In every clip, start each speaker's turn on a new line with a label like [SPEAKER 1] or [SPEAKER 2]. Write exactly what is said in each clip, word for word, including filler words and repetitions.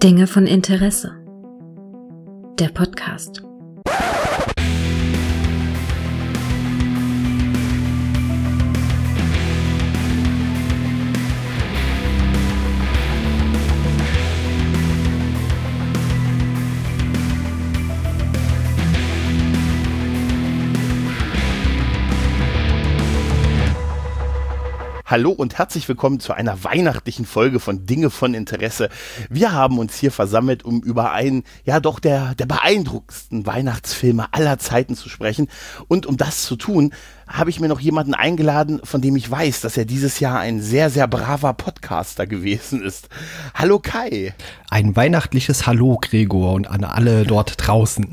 [SPEAKER 1] Dinge von Interesse. Der Podcast.
[SPEAKER 2] Hallo und herzlich willkommen zu einer weihnachtlichen Folge von Dinge von Interesse. Wir haben uns hier versammelt, um über einen, ja doch der, der beeindruckendsten Weihnachtsfilme aller Zeiten zu sprechen. Und um das zu tun, habe ich mir noch jemanden eingeladen, von dem ich weiß, dass er dieses Jahr ein sehr, sehr braver Podcaster gewesen ist. Hallo Kai.
[SPEAKER 3] Ein weihnachtliches Hallo Gregor und an alle dort draußen.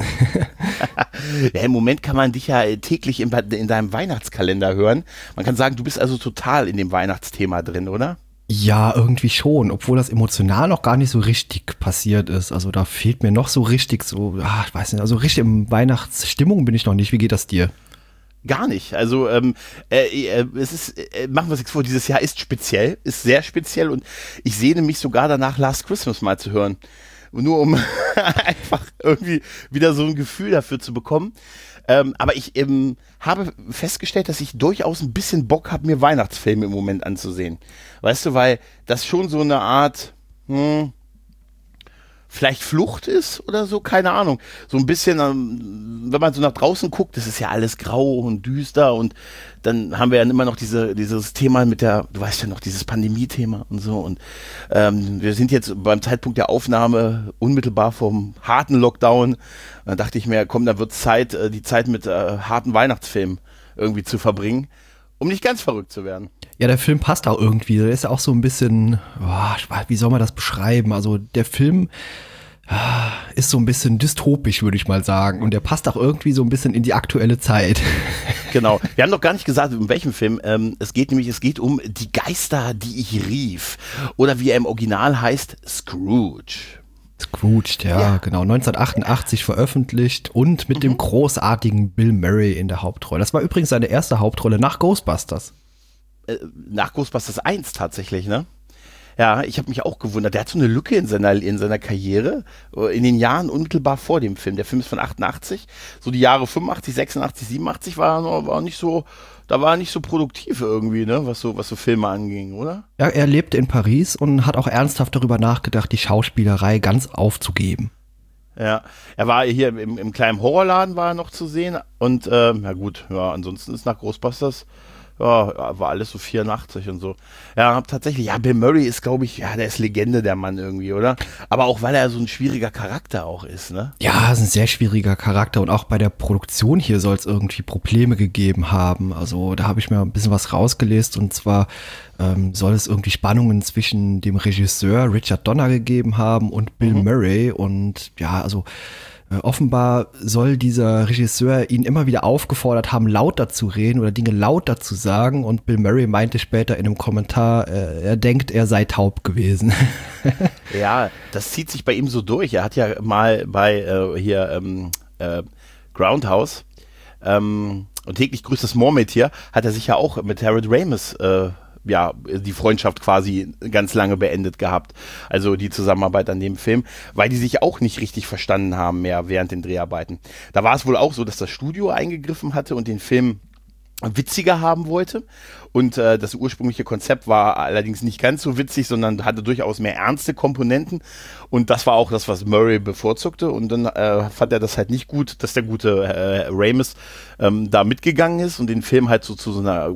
[SPEAKER 2] Ja, im Moment kann man dich ja täglich in, in deinem Weihnachtskalender hören. Man kann sagen, du bist also total in dem Weihnachtsthema drin, oder?
[SPEAKER 3] Ja, irgendwie schon, obwohl das emotional noch gar nicht so richtig passiert ist. Also da fehlt mir noch so richtig so, ach, ich weiß nicht, also richtig in Weihnachtsstimmung bin ich noch nicht. Wie geht das dir?
[SPEAKER 2] Gar nicht. Also ähm, äh, äh, es ist, äh, machen wir uns nichts vor, dieses Jahr ist speziell, ist sehr speziell und ich sehne mich sogar danach, Last Christmas mal zu hören. Nur um einfach irgendwie wieder so ein Gefühl dafür zu bekommen. Ähm, aber ich ähm, habe festgestellt, dass ich durchaus ein bisschen Bock habe, mir Weihnachtsfilme im Moment anzusehen. Weißt du, weil das schon so eine Art, hm, vielleicht Flucht ist oder so, keine Ahnung. So ein bisschen, ähm, wenn man so nach draußen guckt, das ist ja alles grau und düster und dann haben wir ja immer noch diese, dieses Thema mit der, du weißt ja noch, dieses Pandemie-Thema und so und ähm, wir sind jetzt beim Zeitpunkt der Aufnahme unmittelbar vom harten Lockdown. Da dachte ich mir, komm, da wird Zeit, die Zeit mit äh, harten Weihnachtsfilmen irgendwie zu verbringen, um nicht ganz verrückt zu werden.
[SPEAKER 3] Ja, der Film passt auch irgendwie. Der ist ja auch so ein bisschen, oh, wie soll man das beschreiben? Also der Film ist so ein bisschen dystopisch, würde ich mal sagen. Und der passt auch irgendwie so ein bisschen in die aktuelle Zeit.
[SPEAKER 2] Genau. Wir haben noch gar nicht gesagt, um welchen Film. Ähm, es geht nämlich, es geht um Die Geister, die ich rief. Oder wie er im Original heißt, Scrooge.
[SPEAKER 3] Scrooge, ja, ja, genau. neunzehnhundertachtundachtzig veröffentlicht und mit mhm. dem großartigen Bill Murray in der Hauptrolle. Das war übrigens seine erste Hauptrolle nach Ghostbusters.
[SPEAKER 2] Äh, nach Ghostbusters eins tatsächlich, ne? Ja, ich habe mich auch gewundert. Der hat so eine Lücke in seiner, in seiner Karriere, in den Jahren unmittelbar vor dem Film. Der Film ist von achtundachtzig. So die Jahre fünfundachtzig, sechsundachtzig, siebenundachtzig war, war nicht so, da war er nicht so produktiv irgendwie, ne, was so, was so Filme anging, oder?
[SPEAKER 3] Ja, er lebte in Paris und hat auch ernsthaft darüber nachgedacht, die Schauspielerei ganz aufzugeben.
[SPEAKER 2] Ja, er war hier im, im kleinen Horrorladen war er noch zu sehen und, ähm, ja gut, ja, ansonsten ist nach Ghostbusters ja, war alles so vierundachtzig und so. Ja, tatsächlich, ja, Bill Murray ist, glaube ich, ja, der ist Legende, der Mann irgendwie, oder? Aber auch, weil er so ein schwieriger Charakter auch ist, ne?
[SPEAKER 3] Ja, ist ein sehr schwieriger Charakter und auch bei der Produktion hier soll es irgendwie Probleme gegeben haben. Also da habe ich mir ein bisschen was rausgelesen und zwar ähm, soll es irgendwie Spannungen zwischen dem Regisseur Richard Donner gegeben haben und Bill mhm. Murray und ja, also offenbar soll dieser Regisseur ihn immer wieder aufgefordert haben, lauter zu reden oder Dinge lauter zu sagen und Bill Murray meinte später in einem Kommentar, äh, er denkt, er sei taub gewesen.
[SPEAKER 2] Ja, das zieht sich bei ihm so durch. Er hat ja mal bei äh, hier ähm, äh, Groundhouse ähm, und täglich grüßt das Murmeltier, hat er sich ja auch mit Harold Ramis äh, ja, die Freundschaft quasi ganz lange beendet gehabt. Also die Zusammenarbeit an dem Film, weil die sich auch nicht richtig verstanden haben mehr während den Dreharbeiten. Da war es wohl auch so, dass das Studio eingegriffen hatte und den Film witziger haben wollte. Und äh, das ursprüngliche Konzept war allerdings nicht ganz so witzig, sondern hatte durchaus mehr ernste Komponenten. Und das war auch das, was Murray bevorzugte. Und dann äh, fand er das halt nicht gut, dass der gute äh, Ramis ähm, da mitgegangen ist und den Film halt so zu so einer,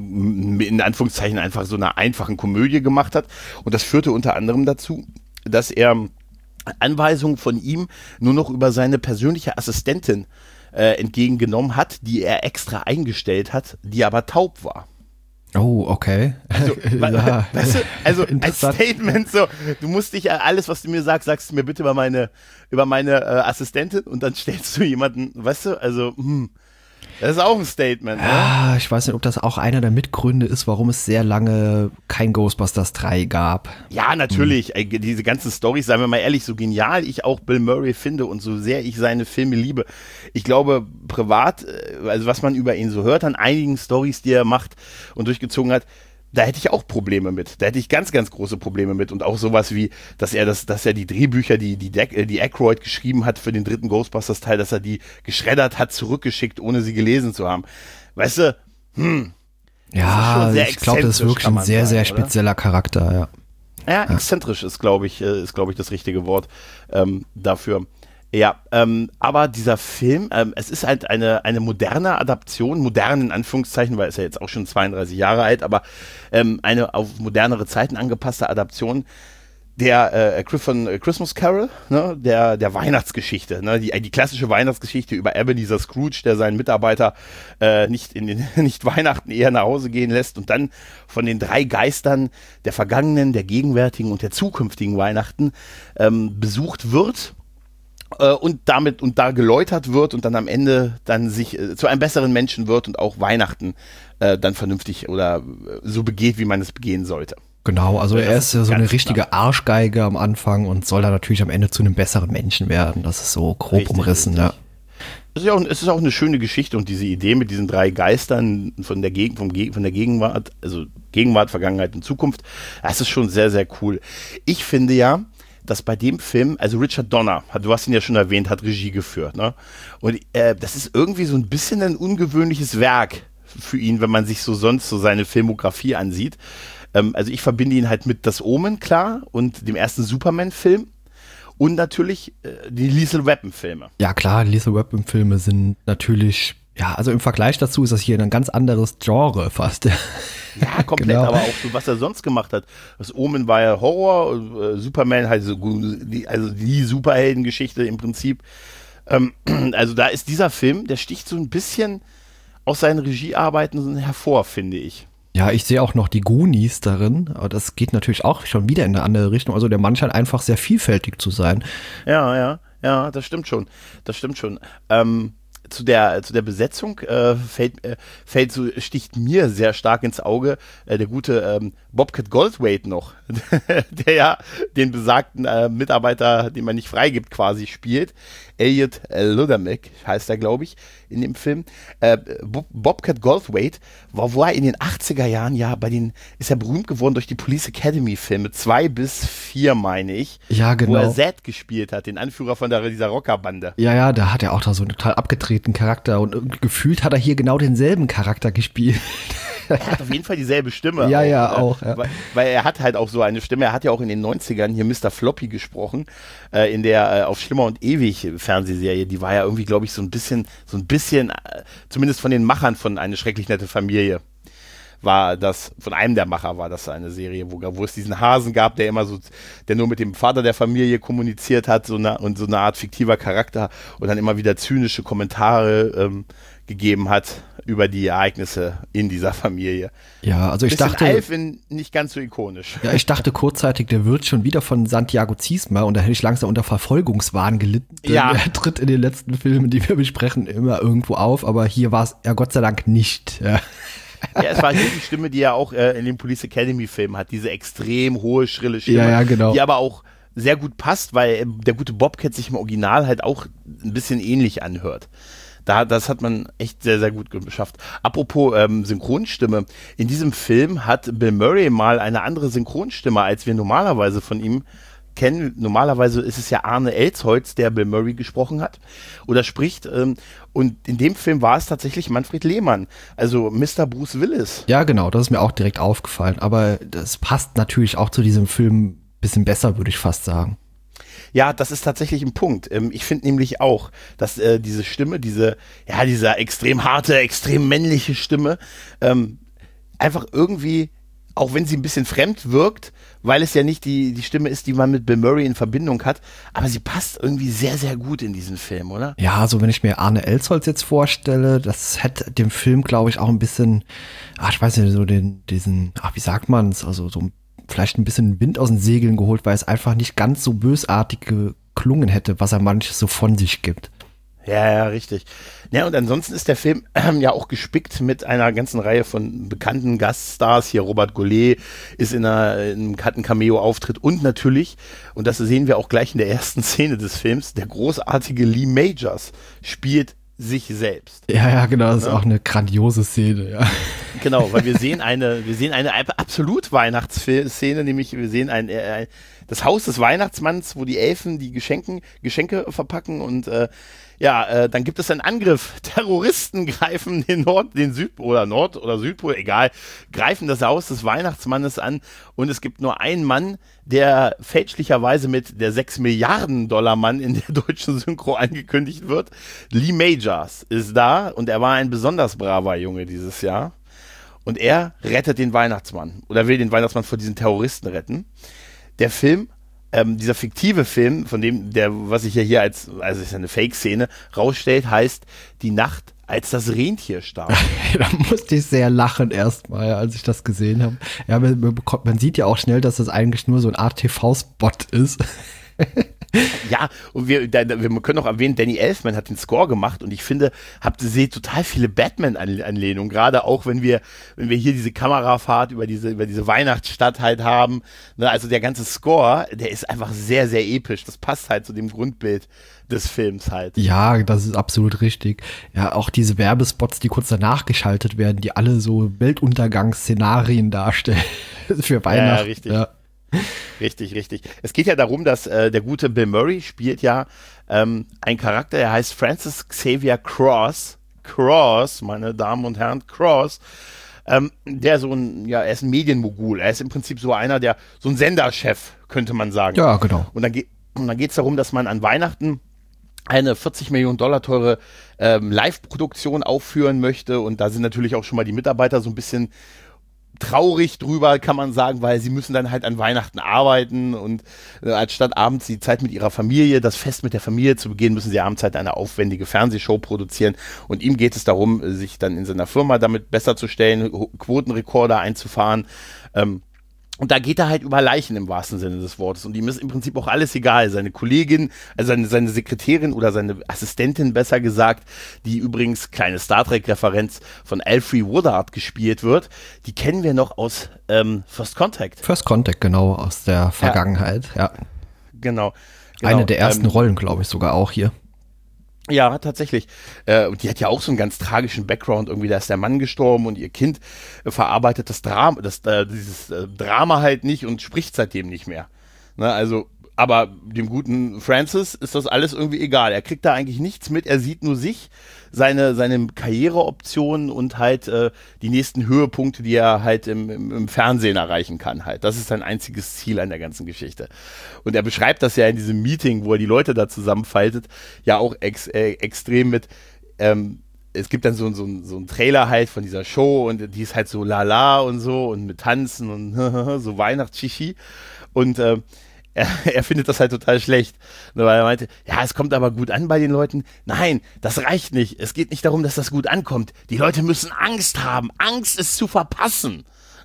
[SPEAKER 2] in Anführungszeichen, einfach so einer einfachen Komödie gemacht hat. Und das führte unter anderem dazu, dass er Anweisungen von ihm nur noch über seine persönliche Assistentin Äh, entgegengenommen hat, die er extra eingestellt hat, die aber taub war.
[SPEAKER 3] Oh, okay.
[SPEAKER 2] Also, ja. Weißt du, also ein Statement so, du musst dich, alles, was du mir sagst, sagst du mir bitte über meine, über meine äh, Assistentin und dann stellst du jemanden, weißt du, also, hm, das ist auch ein Statement, ne?
[SPEAKER 3] Ja, ich weiß nicht, ob das auch einer der Mitgründe ist, warum es sehr lange kein Ghostbusters drei gab.
[SPEAKER 2] Ja, natürlich. Hm. Diese ganzen Storys, seien wir mal ehrlich, so genial ich auch Bill Murray finde und so sehr ich seine Filme liebe. Ich glaube, privat, also was man über ihn so hört an einigen Storys, die er macht und durchgezogen hat, da hätte ich auch Probleme mit. Da hätte ich ganz, ganz große Probleme mit. Und auch sowas wie, dass er das, dass er die Drehbücher, die, die, De- die Aykroyd geschrieben hat für den dritten Ghostbusters-Teil, dass er die geschreddert hat, zurückgeschickt, ohne sie gelesen zu haben. Weißt du, hm.
[SPEAKER 3] Ja, ich glaube, das ist wirklich ein sehr, sagen, sehr spezieller oder? Charakter, ja.
[SPEAKER 2] Ja, exzentrisch ist, glaube ich, ist, glaube ich, das richtige Wort ähm, dafür. Ja, ähm, aber dieser Film, ähm, es ist halt eine, eine moderne Adaption, modern in Anführungszeichen, weil es ja jetzt auch schon zweiunddreißig Jahre alt, aber ähm, eine auf modernere Zeiten angepasste Adaption der äh, von Christmas Carol, ne, der, der Weihnachtsgeschichte, ne, die, die klassische Weihnachtsgeschichte über Ebenezer Scrooge, der seinen Mitarbeiter äh, nicht in den, nicht Weihnachten eher nach Hause gehen lässt und dann von den drei Geistern der vergangenen, der gegenwärtigen und der zukünftigen Weihnachten ähm, besucht wird. Und damit und da geläutert wird und dann am Ende dann sich äh, zu einem besseren Menschen wird und auch Weihnachten äh, dann vernünftig oder äh, so begeht, wie man es begehen sollte.
[SPEAKER 3] Genau, also er ist ja so eine richtige klar. Arschgeige am Anfang und soll dann natürlich am Ende zu einem besseren Menschen werden. Das ist so grob richtig, umrissen, richtig. Ja.
[SPEAKER 2] Es ist, ja auch, es ist auch eine schöne Geschichte und diese Idee mit diesen drei Geistern von der, Geg- vom Ge- von der Gegenwart, also Gegenwart, Vergangenheit und Zukunft, das ist schon sehr, sehr cool. Ich finde ja, dass bei dem Film, also Richard Donner, du hast ihn ja schon erwähnt, hat Regie geführt, ne? Und äh, das ist irgendwie so ein bisschen ein ungewöhnliches Werk für ihn, wenn man sich so sonst so seine Filmografie ansieht. Ähm, also ich verbinde ihn halt mit Das Omen, klar, und dem ersten Superman-Film und natürlich äh, die Lethal Weapon-Filme.
[SPEAKER 3] Ja klar, die Lethal Weapon-Filme sind natürlich, ja, also im Vergleich dazu ist das hier ein ganz anderes Genre fast.
[SPEAKER 2] Ja, komplett, genau. Aber auch so, was er sonst gemacht hat. Das Omen war ja Horror, äh, Superman halt so, die, also die Superheldengeschichte im Prinzip. Ähm, also da ist dieser Film, der sticht so ein bisschen aus seinen Regiearbeiten hervor, finde ich.
[SPEAKER 3] Ja, ich sehe auch noch die Goonies darin, aber das geht natürlich auch schon wieder in eine andere Richtung. Also der Mann scheint einfach sehr vielfältig zu sein.
[SPEAKER 2] Ja, ja, ja, das stimmt schon. Das stimmt schon. Ähm, Zu der, zu der Besetzung äh, fällt, äh, fällt so, sticht mir sehr stark ins Auge äh, der gute ähm, Bobcat Goldthwait noch, der ja den besagten äh, Mitarbeiter, den man nicht freigibt, quasi spielt. Elliot Ludermick heißt er, glaube ich, in dem Film. Äh, Bob, Bobcat Goldthwait war, war in den achtziger Jahren ja bei den, ist ja berühmt geworden durch die Police Academy Filme, zwei bis vier, meine ich.
[SPEAKER 3] Ja, genau.
[SPEAKER 2] Wo er Zed gespielt hat, den Anführer von der, dieser Rockerbande.
[SPEAKER 3] Ja, ja, da hat er auch da so einen total abgedrehten Charakter und irgendwie gefühlt hat er hier genau denselben Charakter gespielt.
[SPEAKER 2] Er hat auf jeden Fall dieselbe Stimme.
[SPEAKER 3] Ja,
[SPEAKER 2] auch,
[SPEAKER 3] ja,
[SPEAKER 2] äh,
[SPEAKER 3] auch. Ja.
[SPEAKER 2] Weil, weil er hat halt auch so eine Stimme. Er hat ja auch in den neunzigern hier Mister Floppy gesprochen, äh, in der äh, auf Schlimmer und Ewig Fernsehserie. Die war ja irgendwie, glaube ich, so ein bisschen, so ein bisschen, äh, zumindest von den Machern von Eine schrecklich nette Familie, war das, von einem der Macher war das eine Serie, wo, wo es diesen Hasen gab, der immer so, der nur mit dem Vater der Familie kommuniziert hat, so eine, und so eine Art fiktiver Charakter und dann immer wieder zynische Kommentare ähm, gegeben hat über die Ereignisse in dieser Familie.
[SPEAKER 3] Ja, also ich
[SPEAKER 2] Bisschen
[SPEAKER 3] dachte,
[SPEAKER 2] Alvin nicht ganz so ikonisch.
[SPEAKER 3] Ja, ich dachte kurzzeitig, der wird schon wieder von Santiago Ziesmer und da hätte ich langsam unter Verfolgungswahn gelitten. Denn
[SPEAKER 2] ja.
[SPEAKER 3] Er tritt in den letzten Filmen, die wir besprechen, immer irgendwo auf, aber hier war es ja Gott sei Dank nicht. Ja.
[SPEAKER 2] Ja, es war hier die Stimme, die er auch äh, in den Police Academy Filmen hat, diese extrem hohe, schrille Stimme,
[SPEAKER 3] ja, ja, genau.
[SPEAKER 2] die aber auch sehr gut passt, weil äh, der gute Bobcat sich im Original halt auch ein bisschen ähnlich anhört. Da, das hat man echt sehr, sehr gut geschafft. Apropos ähm, Synchronstimme, in diesem Film hat Bill Murray mal eine andere Synchronstimme, als wir normalerweise von ihm kennen. Normalerweise ist es ja Arne Elsholz, der Bill Murray gesprochen hat oder spricht. Ähm, und in dem Film war es tatsächlich Manfred Lehmann, also Mister Bruce Willis.
[SPEAKER 3] Ja, genau, das ist mir auch direkt aufgefallen. Aber das passt natürlich auch zu diesem Film ein bisschen besser, würde ich fast sagen.
[SPEAKER 2] Ja, das ist tatsächlich ein Punkt. Ich finde nämlich auch, dass äh, diese Stimme, diese, ja, diese extrem harte, extrem männliche Stimme, ähm, einfach irgendwie, auch wenn sie ein bisschen fremd wirkt, weil es ja nicht die, die Stimme ist, die man mit Bill Murray in Verbindung hat, aber sie passt irgendwie sehr, sehr gut in diesen Film, oder?
[SPEAKER 3] Ja, also wenn ich mir Arne Elsholz jetzt vorstelle, das hätte dem Film, glaube ich, auch ein bisschen, ach, ich weiß nicht, so den, diesen, ach, wie sagt man es, also so ein vielleicht ein bisschen Wind aus den Segeln geholt, weil es einfach nicht ganz so bösartig geklungen hätte, was er manches so von sich gibt.
[SPEAKER 2] Ja, ja, richtig. Ja, und ansonsten ist der Film äh, ja auch gespickt mit einer ganzen Reihe von bekannten Gaststars. Hier Robert Goulet ist in, einer, in einem hat einen Cameo-Auftritt und natürlich, und das sehen wir auch gleich in der ersten Szene des Films, der großartige Lee Majors spielt sich selbst.
[SPEAKER 3] Ja, ja, genau, das
[SPEAKER 2] ja.
[SPEAKER 3] ist auch eine grandiose Szene, ja.
[SPEAKER 2] Genau, weil wir sehen eine, wir sehen eine absolut Weihnachtsszene, nämlich wir sehen ein, ein, das Haus des Weihnachtsmanns, wo die Elfen die Geschenken, Geschenke verpacken und äh, ja, äh, dann gibt es einen Angriff. Terroristen greifen den Nord, den Süd- oder Nord- oder Südpol, egal, greifen das Haus des Weihnachtsmannes an und es gibt nur einen Mann, der fälschlicherweise mit der sechs Milliarden Dollar Mann in der deutschen Synchro angekündigt wird. Lee Majors ist da und er war ein besonders braver Junge dieses Jahr. Und er rettet den Weihnachtsmann oder will den Weihnachtsmann vor diesen Terroristen retten. Der Film, ähm, dieser fiktive Film, von dem, der, was sich ja hier als, also ist eine Fake-Szene, rausstellt, heißt Die Nacht, als das Rentier starb.
[SPEAKER 3] Da musste ich sehr lachen erstmal, als ich das gesehen habe. Ja, man, bekommt, man sieht ja auch schnell, dass das eigentlich nur so eine Art T V-Spot ist.
[SPEAKER 2] Ja, und wir, da, wir können auch erwähnen, Danny Elfman hat den Score gemacht und ich finde, habt ihr seht total viele Batman-Anlehnungen, gerade auch wenn wir, wenn wir hier diese Kamerafahrt über diese, über diese Weihnachtsstadt halt haben, ne, also der ganze Score, der ist einfach sehr, sehr episch, das passt halt zu dem Grundbild des Films halt.
[SPEAKER 3] Ja, das ist absolut richtig. Ja, auch diese Werbespots, die kurz danach geschaltet werden, die alle so Weltuntergangsszenarien darstellen für Weihnachten.
[SPEAKER 2] Ja, ja, richtig. Ja. Richtig, richtig. Es geht ja darum, dass äh, der gute Bill Murray spielt ja ähm, einen Charakter, der heißt Francis Xavier Cross. Cross, meine Damen und Herren, Cross. Ähm, der so ein, ja, er ist ein Medienmogul. Er ist im Prinzip so einer, der, so ein Senderchef, könnte man sagen.
[SPEAKER 3] Ja, genau.
[SPEAKER 2] Und dann, ge- und dann geht es darum, dass man an Weihnachten eine vierzig Millionen Dollar teure ähm, Live-Produktion aufführen möchte. Und da sind natürlich auch schon mal die Mitarbeiter so ein bisschen traurig drüber, kann man sagen, weil sie müssen dann halt an Weihnachten arbeiten und äh, anstatt abends die Zeit mit ihrer Familie, das Fest mit der Familie zu begehen, müssen sie abends halt eine aufwendige Fernsehshow produzieren und ihm geht es darum, sich dann in seiner Firma damit besser zu stellen, Quotenrekorder einzufahren, ähm, und da geht er halt über Leichen im wahrsten Sinne des Wortes. Und ihm ist im Prinzip auch alles egal. Seine Kollegin, also seine, seine Sekretärin oder seine Assistentin besser gesagt, die übrigens, kleine Star Trek-Referenz, von Alfre Woodard gespielt wird, die kennen wir noch aus ähm, First Contact.
[SPEAKER 3] First Contact, genau, aus der Vergangenheit, ja. ja.
[SPEAKER 2] Genau, genau.
[SPEAKER 3] Eine der ersten
[SPEAKER 2] ähm,
[SPEAKER 3] Rollen, glaube ich, sogar auch hier.
[SPEAKER 2] Ja, tatsächlich. Äh, und die hat ja auch so einen ganz tragischen Background. Irgendwie, da ist der Mann gestorben und ihr Kind äh, verarbeitet das Drama, das, äh, dieses äh, Drama halt nicht und spricht seitdem nicht mehr. Ne, also, aber dem guten Francis ist das alles irgendwie egal. Er kriegt da eigentlich nichts mit. Er sieht nur sich, seine, seine Karriereoptionen und halt äh, die nächsten Höhepunkte, die er halt im, im, im Fernsehen erreichen kann halt. Das ist sein einziges Ziel an der ganzen Geschichte. Und er beschreibt das ja in diesem Meeting, wo er die Leute da zusammenfaltet, ja auch ex, äh, extrem mit, ähm, es gibt dann so, so, so einen Trailer halt von dieser Show und die ist halt so lala und so und mit Tanzen und so Weihnachtschichi und äh, Er, er findet das halt total schlecht, weil er meinte, ja, es kommt aber gut an bei den Leuten. Nein, das reicht nicht. Es geht nicht darum, dass das gut ankommt. Die Leute müssen Angst haben. Angst ist zu verpassen.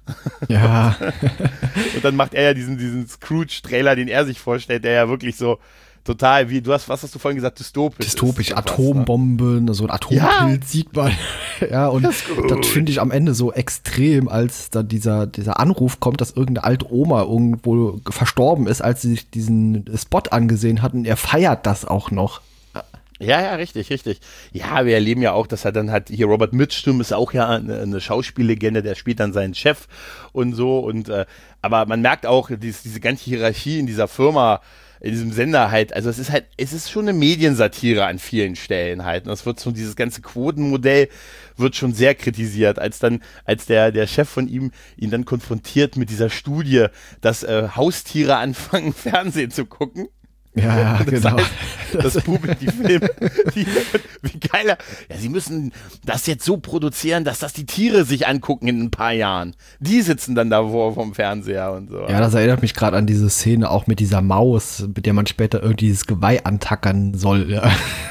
[SPEAKER 3] Ja.
[SPEAKER 2] Und dann macht er ja diesen, diesen Scrooge-Trailer, den er sich vorstellt, der ja wirklich so total, wie du hast, was hast du vorhin gesagt, dystopisch.
[SPEAKER 3] Dystopisch,
[SPEAKER 2] ist,
[SPEAKER 3] Atombomben, so ein Atompilz ja. sieht man. Ja, und das, das finde ich am Ende so extrem, als da dieser, dieser Anruf kommt, dass irgendeine alte Oma irgendwo verstorben ist, als sie sich diesen Spot angesehen hat und er feiert das auch noch.
[SPEAKER 2] Ja, ja, richtig, richtig. Ja, wir erleben ja auch, dass er dann halt, hier Robert Mitchum ist auch ja eine, eine Schauspiellegende, der spielt dann seinen Chef und so und, äh, aber man merkt auch, dies, diese ganze Hierarchie in dieser Firma, in diesem Sender halt, also es ist halt, es ist schon eine Mediensatire an vielen Stellen halt. Und es wird so, dieses ganze Quotenmodell wird schon sehr kritisiert, als dann, als der, der Chef von ihm ihn dann konfrontiert mit dieser Studie, dass äh, Haustiere anfangen, Fernsehen zu gucken.
[SPEAKER 3] Ja, ja,
[SPEAKER 2] das
[SPEAKER 3] genau.
[SPEAKER 2] Heißt, das Publikum, die Filme, die, wie geiler. Ja, sie müssen das jetzt so produzieren, dass das die Tiere sich angucken in ein paar Jahren. Die sitzen dann da vor vom Fernseher und so.
[SPEAKER 3] Ja, das erinnert mich gerade an diese Szene auch mit dieser Maus, mit der man später irgendwie dieses Geweih antackern soll. Ja.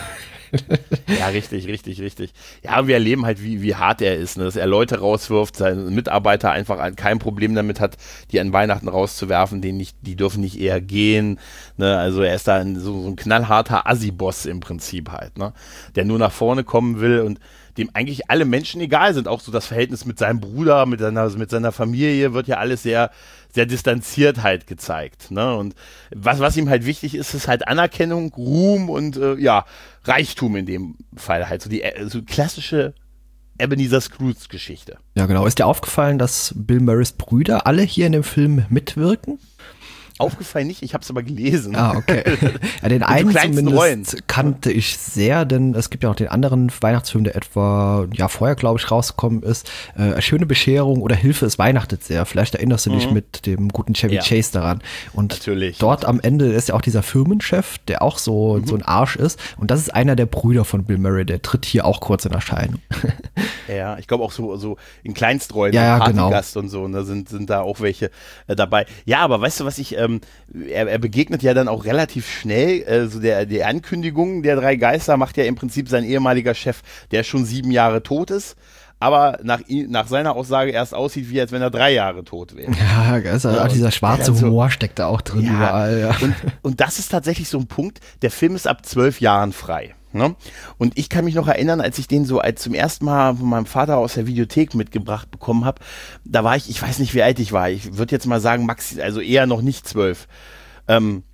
[SPEAKER 2] Ja, richtig, richtig, richtig. Ja, wir erleben halt, wie, wie hart er ist, ne? Dass er Leute rauswirft, seine Mitarbeiter einfach kein Problem damit hat, die an Weihnachten rauszuwerfen, die, nicht, die dürfen nicht eher gehen. Ne? Also er ist da ein, so, so ein knallharter Assi-Boss im Prinzip halt, ne? Der nur nach vorne kommen will und dem eigentlich alle Menschen egal sind. Auch so das Verhältnis mit seinem Bruder, mit seiner, mit seiner Familie wird ja alles sehr, sehr distanziert halt gezeigt. Ne? Und was, was ihm halt wichtig ist, ist halt Anerkennung, Ruhm und äh, ja, Reichtum in dem Fall halt. So die so klassische Ebenezer Scrooge-Geschichte.
[SPEAKER 3] Ja, genau. Ist dir aufgefallen, dass Bill Murrays Brüder alle hier in dem Film mitwirken?
[SPEAKER 2] Aufgefallen nicht, ich habe es aber gelesen.
[SPEAKER 3] Ah, okay. Ja, den einen zumindest Rollen. kannte ich sehr, denn es gibt ja noch den anderen Weihnachtsfilm, der etwa ja vorher, glaube ich, rausgekommen ist. Äh, Schöne Bescherung oder Hilfe, es weihnachtet sehr. Vielleicht erinnerst du dich mhm. mit dem guten Chevy ja. Chase daran. Und
[SPEAKER 2] natürlich.
[SPEAKER 3] Dort am Ende ist ja auch dieser Firmenchef, der auch so, mhm. so ein Arsch ist. Und das ist einer der Brüder von Bill Murray, der tritt hier auch kurz in Erscheinung.
[SPEAKER 2] Ja, ich glaube auch so, so in Kleinstrollen,
[SPEAKER 3] ja, ja,
[SPEAKER 2] Partygast
[SPEAKER 3] genau.
[SPEAKER 2] und so, ne, sind, sind da auch welche äh, dabei. Ja, aber weißt du, was ich, ähm, er, er begegnet ja dann auch relativ schnell, äh, so der, die Ankündigung der drei Geister macht ja im Prinzip sein ehemaliger Chef, der schon sieben Jahre tot ist, aber nach, nach seiner Aussage erst aussieht, wie als wenn er drei Jahre tot wäre.
[SPEAKER 3] Ja, also ja, auch dieser schwarze also, Humor steckt da auch drin ja, überall. Ja.
[SPEAKER 2] Und, und das ist tatsächlich so ein Punkt, der Film ist ab zwölf Jahren frei. Ne? Und ich kann mich noch erinnern, als ich den so als zum ersten Mal von meinem Vater aus der Videothek mitgebracht bekommen habe, da war ich, ich weiß nicht, wie alt ich war, ich würde jetzt mal sagen, maxi, also eher noch nicht zwölf. Ähm,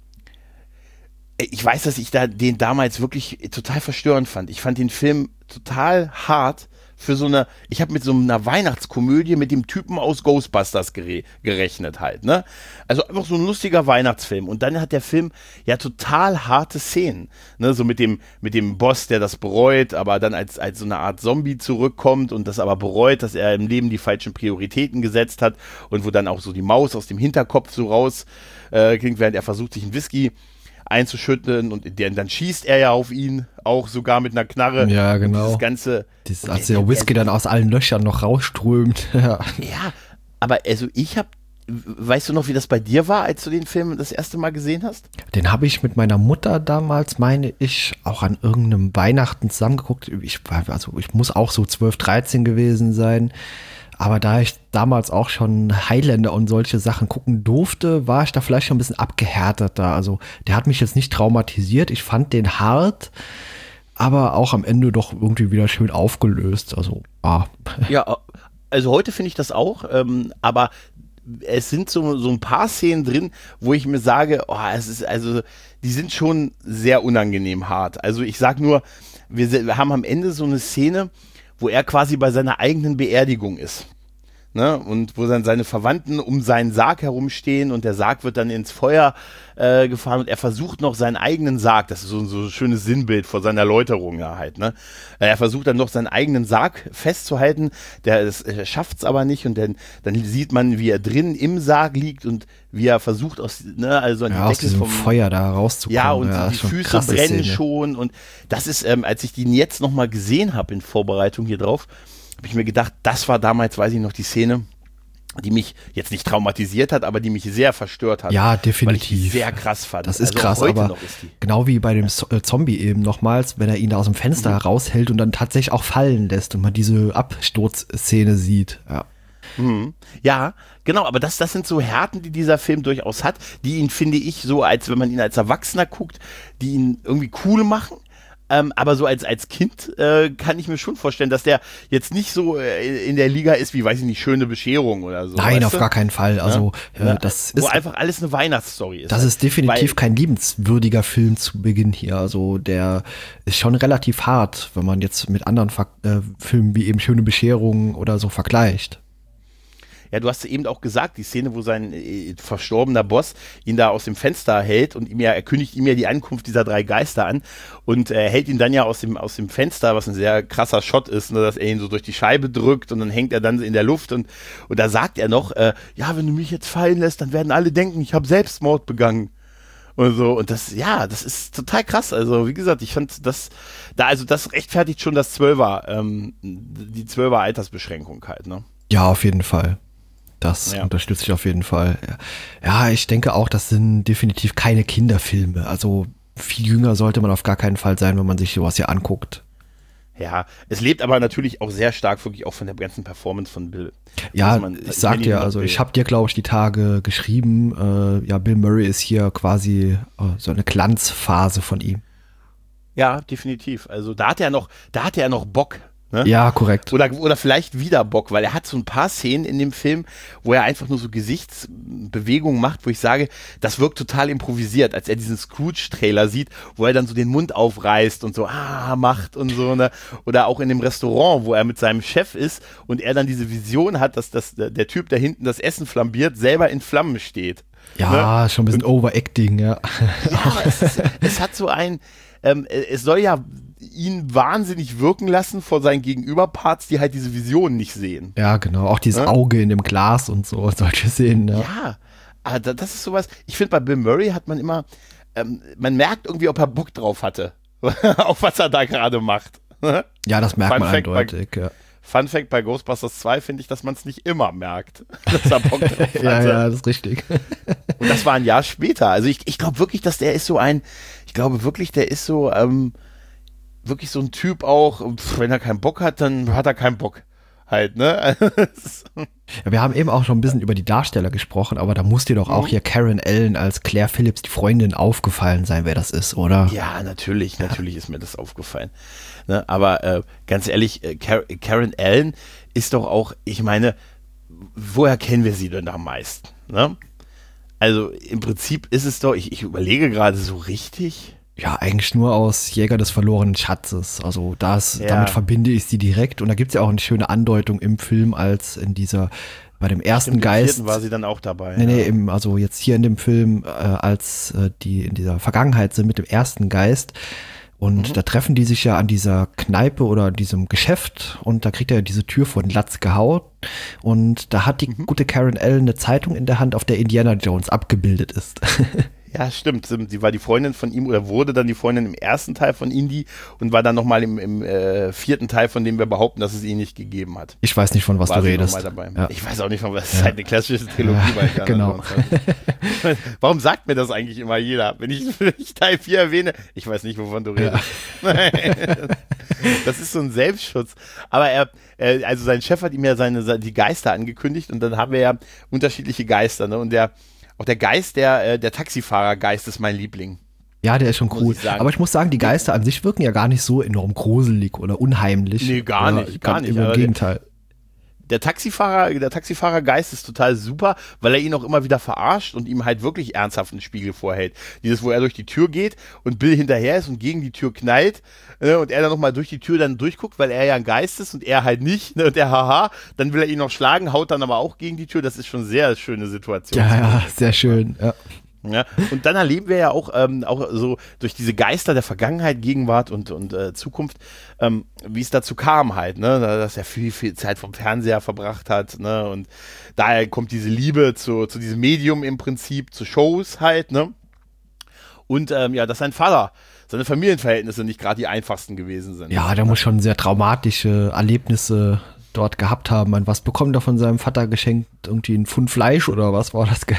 [SPEAKER 2] ich weiß, dass ich da den damals wirklich total verstörend fand. Ich fand den Film total hart für so eine, ich habe mit so einer Weihnachtskomödie mit dem Typen aus Ghostbusters gere- gerechnet halt, ne? Also einfach so ein lustiger Weihnachtsfilm. Und dann hat der Film ja total harte Szenen, ne? So mit dem, mit dem Boss, der das bereut, aber dann als, als so eine Art Zombie zurückkommt und das aber bereut, dass er im Leben die falschen Prioritäten gesetzt hat und wo dann auch so die Maus aus dem Hinterkopf so raus äh, klingt, während er versucht, sich einen Whisky einzuschütten und der, dann schießt er ja auf ihn, auch sogar mit einer Knarre.
[SPEAKER 3] Ja, genau.
[SPEAKER 2] Und das Ganze.
[SPEAKER 3] Dieses, als der Whisky dann aus allen Löchern noch rausströmt. Ja,
[SPEAKER 2] ja, aber also ich habe, weißt du noch, wie das bei dir war, als du den Film das erste Mal gesehen hast?
[SPEAKER 3] Den habe ich mit meiner Mutter damals, meine ich, auch an irgendeinem Weihnachten zusammengeguckt. Ich, also ich muss auch so zwölf, dreizehn gewesen sein. Aber da ich damals auch schon Highlander und solche Sachen gucken durfte, war ich da vielleicht schon ein bisschen abgehärteter. Also der hat mich jetzt nicht traumatisiert. Ich fand den hart, aber auch am Ende doch irgendwie wieder schön aufgelöst. Also, ah.
[SPEAKER 2] Ja, also heute finde ich das auch, ähm, aber es sind so, so ein paar Szenen drin, wo ich mir sage, oh, es ist also, die sind schon sehr unangenehm hart. Also ich sag nur, wir, wir haben am Ende so eine Szene, wo er quasi bei seiner eigenen Beerdigung ist. Ne? Und wo dann seine Verwandten um seinen Sarg herumstehen und der Sarg wird dann ins Feuer äh, gefahren und er versucht noch seinen eigenen Sarg, das ist so, so ein schönes Sinnbild vor seiner Läuterung ja halt, ne? Er versucht dann noch seinen eigenen Sarg festzuhalten, der, der schafft es aber nicht und dann, dann sieht man, wie er drin im Sarg liegt und wie er versucht aus, ne, also an
[SPEAKER 3] ja,
[SPEAKER 2] die
[SPEAKER 3] aus diesem vom Feuer da rauszukommen.
[SPEAKER 2] Ja, und
[SPEAKER 3] ja,
[SPEAKER 2] die Füße brennen Szene. schon und das ist, ähm, als ich den jetzt nochmal gesehen habe in Vorbereitung hier drauf, habe ich mir gedacht, das war damals, weiß ich noch, die Szene, die mich jetzt nicht traumatisiert hat, aber die mich sehr verstört hat.
[SPEAKER 3] Ja, definitiv.
[SPEAKER 2] Weil ich die sehr krass fand.
[SPEAKER 3] Das ist
[SPEAKER 2] also
[SPEAKER 3] krass,
[SPEAKER 2] heute
[SPEAKER 3] aber
[SPEAKER 2] noch ist die.
[SPEAKER 3] Genau wie bei dem äh, Zombie eben nochmals, wenn er ihn da aus dem Fenster mhm. raushält und dann tatsächlich auch fallen lässt und man diese Absturzszene sieht. Ja.
[SPEAKER 2] Mhm. Ja, genau, aber das, das sind so Härten, die dieser Film durchaus hat, die ihn, finde ich, so, als wenn man ihn als Erwachsener guckt, die ihn irgendwie cool machen. Ähm, aber so als, als Kind äh, kann ich mir schon vorstellen, dass der jetzt nicht so äh, in der Liga ist wie, weiß ich nicht, Schöne Bescherung oder so.
[SPEAKER 3] Nein, auf
[SPEAKER 2] du?
[SPEAKER 3] gar keinen Fall. Also
[SPEAKER 2] ja?
[SPEAKER 3] äh, das
[SPEAKER 2] Wo
[SPEAKER 3] ist
[SPEAKER 2] einfach alles eine Weihnachtsstory ist.
[SPEAKER 3] Das
[SPEAKER 2] halt.
[SPEAKER 3] ist definitiv
[SPEAKER 2] Weil,
[SPEAKER 3] kein liebenswürdiger Film zu Beginn hier. Also der ist schon relativ hart, wenn man jetzt mit anderen Ver- äh, Filmen wie eben Schöne Bescherung oder so vergleicht.
[SPEAKER 2] Ja, du hast eben auch gesagt, die Szene, wo sein äh, verstorbener Boss ihn da aus dem Fenster hält und ihm ja, er kündigt ihm ja die Ankunft dieser drei Geister an und er äh, hält ihn dann ja aus dem, aus dem Fenster, was ein sehr krasser Shot ist, ne, dass er ihn so durch die Scheibe drückt und dann hängt er dann in der Luft und, und da sagt er noch, äh, ja, wenn du mich jetzt fallen lässt, dann werden alle denken, ich habe Selbstmord begangen. Und so, und das, ja, das ist total krass. Also, wie gesagt, ich fand das, da, also das rechtfertigt schon das Zwölfer, ähm, die Zwölfer Altersbeschränkung halt, ne?
[SPEAKER 3] Ja, auf jeden Fall. Das
[SPEAKER 2] ja.
[SPEAKER 3] unterstütze ich auf jeden Fall. Ja, ich denke auch, das sind definitiv keine Kinderfilme. Also viel jünger sollte man auf gar keinen Fall sein, wenn man sich sowas hier anguckt.
[SPEAKER 2] Ja, es lebt aber natürlich auch sehr stark wirklich auch von der ganzen Performance von Bill.
[SPEAKER 3] Ja, man, ich sag dir, also ich habe dir, glaube ich, die Tage geschrieben, äh, ja, Bill Murray ist hier quasi äh, so eine Glanzphase von ihm.
[SPEAKER 2] Ja, definitiv. Also da hat er noch, da hat er noch Bock, Ne?
[SPEAKER 3] Ja, korrekt.
[SPEAKER 2] Oder, oder vielleicht wieder Bock, weil er hat so ein paar Szenen in dem Film, wo er einfach nur so Gesichtsbewegungen macht, wo ich sage, das wirkt total improvisiert, als er diesen Scrooge-Trailer sieht, wo er dann so den Mund aufreißt und so, ah, macht und so, ne? Oder auch in dem Restaurant, wo er mit seinem Chef ist und er dann diese Vision hat, dass das, der Typ, der hinten das Essen flambiert, selber in Flammen steht.
[SPEAKER 3] Ja, ne? Schon ein bisschen und, Overacting, ja.
[SPEAKER 2] Ja, es, ist, es hat so ein, ähm, es soll ja ihn wahnsinnig wirken lassen vor seinen Gegenüberparts, die halt diese Visionen nicht sehen.
[SPEAKER 3] Ja, genau. Auch dieses ja? Auge in dem Glas und so, solche Szenen. Ja,
[SPEAKER 2] ja, aber das ist sowas, ich finde, bei Bill Murray hat man immer, ähm, man merkt irgendwie, ob er Bock drauf hatte, auf was er da gerade macht.
[SPEAKER 3] Ja, das merkt
[SPEAKER 2] Fun
[SPEAKER 3] man
[SPEAKER 2] Fact
[SPEAKER 3] eindeutig,
[SPEAKER 2] bei,
[SPEAKER 3] ja.
[SPEAKER 2] Fun Fact, bei Ghostbusters zwei finde ich, dass man es nicht immer merkt, dass er Bock drauf hatte.
[SPEAKER 3] Ja, ja, das ist richtig.
[SPEAKER 2] Und das war ein Jahr später. Also ich, ich glaube wirklich, dass der ist so ein, ich glaube wirklich, der ist so, ähm, wirklich so ein Typ auch, pf, wenn er keinen Bock hat, dann hat er keinen Bock. Halt, ne?
[SPEAKER 3] Ja, wir haben eben auch schon ein bisschen über die Darsteller gesprochen, aber da muss dir doch auch hier Karen Allen als Claire Phillips, die Freundin, aufgefallen sein, wer das ist, oder?
[SPEAKER 2] Ja, natürlich, natürlich ist mir das aufgefallen. Ne? Aber äh, ganz ehrlich, äh, Car- Karen Allen ist doch auch, ich meine, woher kennen wir sie denn am meisten? Ne? Also im Prinzip ist es doch, ich, ich überlege gerade so richtig.
[SPEAKER 3] Ja, eigentlich nur aus Jäger des verlorenen Schatzes. Also das, ja. Damit verbinde ich sie direkt. Und da gibt es ja auch eine schöne Andeutung im Film, als in dieser, bei dem ersten
[SPEAKER 2] Stimmt,
[SPEAKER 3] Geist.
[SPEAKER 2] Im war sie dann auch dabei.
[SPEAKER 3] Nee,
[SPEAKER 2] ja.
[SPEAKER 3] nee, im, also jetzt hier in dem Film, äh, als äh, die in dieser Vergangenheit sind mit dem ersten Geist. Und mhm. da treffen die sich ja an dieser Kneipe oder an diesem Geschäft und da kriegt er diese Tür vor den Latz gehauen. Und da hat die mhm. gute Karen Allen eine Zeitung in der Hand, auf der Indiana Jones abgebildet ist.
[SPEAKER 2] Ja, stimmt. Sie war die Freundin von ihm oder wurde dann die Freundin im ersten Teil von Indy und war dann nochmal im, im äh, vierten Teil, von dem wir behaupten, dass es ihn nicht gegeben hat.
[SPEAKER 3] Ich weiß nicht, von was
[SPEAKER 2] war
[SPEAKER 3] du redest.
[SPEAKER 2] Dabei.
[SPEAKER 3] Ja.
[SPEAKER 2] Ich weiß auch nicht, von was. Es ist halt eine klassische Trilogie.
[SPEAKER 3] Ja,
[SPEAKER 2] bei
[SPEAKER 3] genau.
[SPEAKER 2] Warum sagt mir das eigentlich immer jeder? Wenn ich, wenn ich Teil vier erwähne, ich weiß nicht, wovon du redest. Ja. Das ist so ein Selbstschutz. Aber er, äh, also sein Chef hat ihm ja seine, die Geister angekündigt und dann haben wir ja unterschiedliche Geister, ne? Und der Auch der Geist, der, der Taxifahrergeist ist mein Liebling.
[SPEAKER 3] Ja, der ist schon cool. Ich Aber ich muss sagen, die Geister an sich wirken ja gar nicht so enorm gruselig oder unheimlich.
[SPEAKER 2] Nee, gar nicht, ja, gar nicht.
[SPEAKER 3] Im Gegenteil.
[SPEAKER 2] Der Taxifahrer, der Taxifahrergeist ist total super, weil er ihn auch immer wieder verarscht und ihm halt wirklich ernsthaft einen Spiegel vorhält. Dieses, wo er durch die Tür geht und Bill hinterher ist und gegen die Tür knallt äh, und er dann nochmal durch die Tür dann durchguckt, weil er ja ein Geist ist und er halt nicht, ne, und der haha, dann will er ihn noch schlagen, haut dann aber auch gegen die Tür. Das ist schon eine sehr schöne Situation.
[SPEAKER 3] Ja, ja, sehr schön, ja.
[SPEAKER 2] Ja, und dann erleben wir ja auch, ähm, auch so durch diese Geister der Vergangenheit, Gegenwart und, und äh, Zukunft, ähm, wie es dazu kam halt, ne, dass er viel, viel Zeit vom Fernseher verbracht hat, ne, und daher kommt diese Liebe zu, zu diesem Medium im Prinzip, zu Shows halt, ne, und ähm, ja, dass sein Vater, seine Familienverhältnisse nicht gerade die einfachsten gewesen sind.
[SPEAKER 3] Ja, der muss schon sehr traumatische Erlebnisse dort gehabt haben. Man, was bekommt er von seinem Vater geschenkt? Irgendwie ein Pfund Fleisch oder was war das?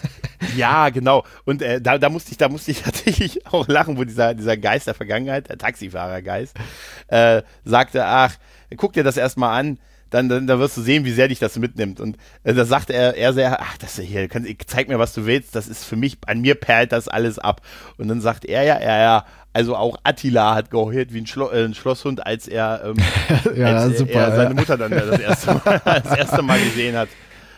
[SPEAKER 2] Ja, genau. Und äh, da, da musste ich, da musste ich tatsächlich auch lachen, wo dieser, dieser Geist der Vergangenheit, der Taxifahrergeist, äh, sagte, ach, guck dir das erstmal an, dann, dann, dann wirst du sehen, wie sehr dich das mitnimmt. Und äh, da sagte er, er sehr, ach, das hier, kann, zeig mir, was du willst, das ist für mich, an mir perlt das alles ab. Und dann sagt er ja, er ja, also auch Attila hat geheult wie ein, Schlo- äh, ein Schlosshund, als er, ähm,
[SPEAKER 3] ja,
[SPEAKER 2] als
[SPEAKER 3] super,
[SPEAKER 2] er seine
[SPEAKER 3] ja.
[SPEAKER 2] Mutter dann das erste Mal, das erste Mal gesehen hat.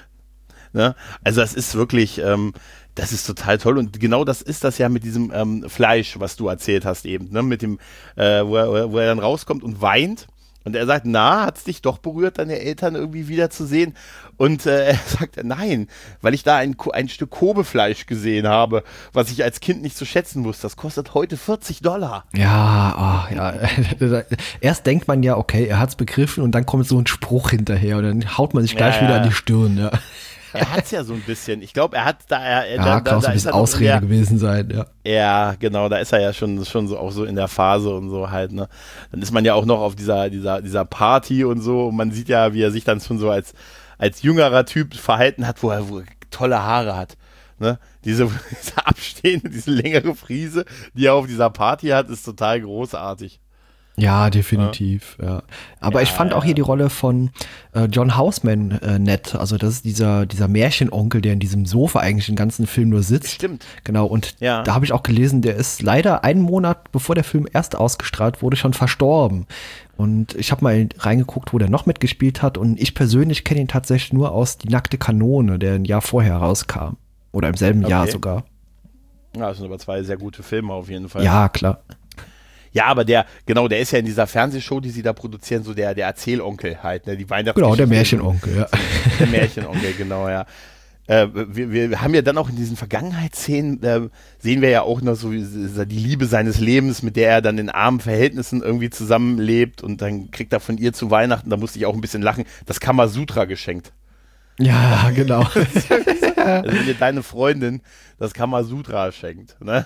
[SPEAKER 2] Ne? Also das ist wirklich, ähm, das ist total toll und genau das ist das ja mit diesem ähm, Fleisch, was du erzählt hast eben, ne? Mit dem, äh, wo, er, wo er dann rauskommt und weint und er sagt, na, hat's dich doch berührt, deine Eltern irgendwie wiederzusehen? Und äh, er sagt, nein, weil ich da ein, ein Stück Kobefleisch gesehen habe, was ich als Kind nicht zu schätzen wusste. Das kostet heute vierzig Dollar.
[SPEAKER 3] Ja, oh, ja. Erst denkt man ja, okay, er hat's begriffen und dann kommt so ein Spruch hinterher und dann haut man sich gleich
[SPEAKER 2] ja,
[SPEAKER 3] wieder
[SPEAKER 2] ja.
[SPEAKER 3] an die Stirn, ja.
[SPEAKER 2] Er hat's ja so ein bisschen. Ich glaube, er hat da, er,
[SPEAKER 3] ja,
[SPEAKER 2] da,
[SPEAKER 3] kann
[SPEAKER 2] da,
[SPEAKER 3] auch so ein bisschen Ausrede
[SPEAKER 2] der,
[SPEAKER 3] gewesen sein, ja.
[SPEAKER 2] Ja, genau, da ist er ja schon, schon so auch so in der Phase und so halt, ne. Dann ist man ja auch noch auf dieser, dieser, dieser Party und so. Und man sieht ja, wie er sich dann schon so als, als jüngerer Typ verhalten hat, wo er, wo er tolle Haare hat. Ne? Diese, diese abstehende, diese längere Frise, die er auf dieser Party hat, ist total großartig.
[SPEAKER 3] Ja, definitiv. Ja. Ja. Aber
[SPEAKER 2] ja,
[SPEAKER 3] ich fand auch hier die Rolle von äh, John Houseman äh, nett. Also das ist dieser, dieser Märchenonkel, der in diesem Sofa eigentlich den ganzen Film nur sitzt.
[SPEAKER 2] Stimmt.
[SPEAKER 3] Genau, und
[SPEAKER 2] ja.
[SPEAKER 3] da habe ich auch gelesen, der ist leider einen Monat, bevor der Film erst ausgestrahlt wurde, schon verstorben. Und ich habe mal reingeguckt, wo der noch mitgespielt hat. Und ich persönlich kenne ihn tatsächlich nur aus Die nackte Kanone, der ein Jahr vorher rauskam. Oder im selben okay. Jahr sogar.
[SPEAKER 2] Ja, das sind aber zwei sehr gute Filme auf jeden Fall.
[SPEAKER 3] Ja, klar.
[SPEAKER 2] Ja, aber der, genau, der ist ja in dieser Fernsehshow, die sie da produzieren, so der, der Erzählonkel halt, ne, die Weihnachtsgeschichte.
[SPEAKER 3] Genau, der Märchenonkel, ja.
[SPEAKER 2] Der Märchenonkel, genau, ja. Äh, wir, wir haben ja dann auch in diesen Vergangenheitsszenen, äh, sehen wir ja auch noch so die Liebe seines Lebens, mit der er dann in armen Verhältnissen irgendwie zusammenlebt und dann kriegt er von ihr zu Weihnachten, da musste ich auch ein bisschen lachen, das Kamasutra geschenkt.
[SPEAKER 3] Ja, genau.
[SPEAKER 2] Also wenn dir deine Freundin das Kamasutra schenkt. Ne?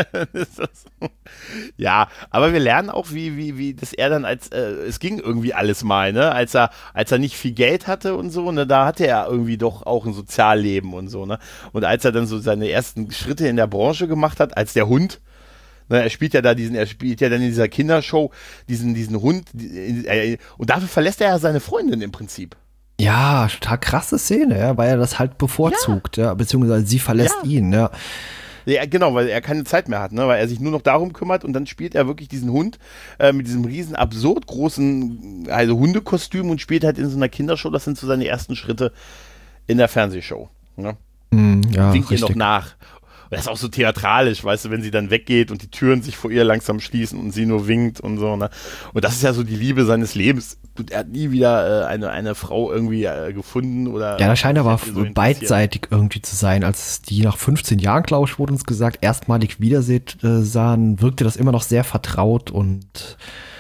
[SPEAKER 2] Ja, aber wir lernen auch, wie, wie, wie das er dann als, äh, es ging irgendwie alles mal, ne? Als er, als er nicht viel Geld hatte und so, ne, da hatte er irgendwie doch auch ein Sozialleben und so, ne? Und als er dann so seine ersten Schritte in der Branche gemacht hat, als der Hund, ne, er spielt ja da diesen, er spielt ja dann in dieser Kindershow diesen, diesen Hund, äh, und dafür verlässt er ja seine Freundin im Prinzip.
[SPEAKER 3] Ja, total krasse Szene, ja, weil er das halt bevorzugt, ja, ja beziehungsweise sie verlässt ja. ihn, ja.
[SPEAKER 2] Ja, genau, weil er keine Zeit mehr hat, ne, weil er sich nur noch darum kümmert und dann spielt er wirklich diesen Hund äh, mit diesem riesen absurd großen, also Hundekostüm und spielt halt in so einer Kindershow, das sind so seine ersten Schritte in der Fernsehshow, ne.
[SPEAKER 3] Mm, ja,
[SPEAKER 2] winkt ihr noch
[SPEAKER 3] richtig.
[SPEAKER 2] nach. Und das ist auch so theatralisch, weißt du, wenn sie dann weggeht und die Türen sich vor ihr langsam schließen und sie nur winkt und so, ne? Und das ist ja so die Liebe seines Lebens. Und er hat nie wieder äh, eine, eine Frau irgendwie äh, gefunden oder.
[SPEAKER 3] Ja, das scheint aber
[SPEAKER 2] so
[SPEAKER 3] beidseitig irgendwie zu sein. Als die nach fünfzehn Jahren, glaube ich, wurde uns gesagt, erstmalig wiederseht äh, sahen, wirkte das immer noch sehr vertraut und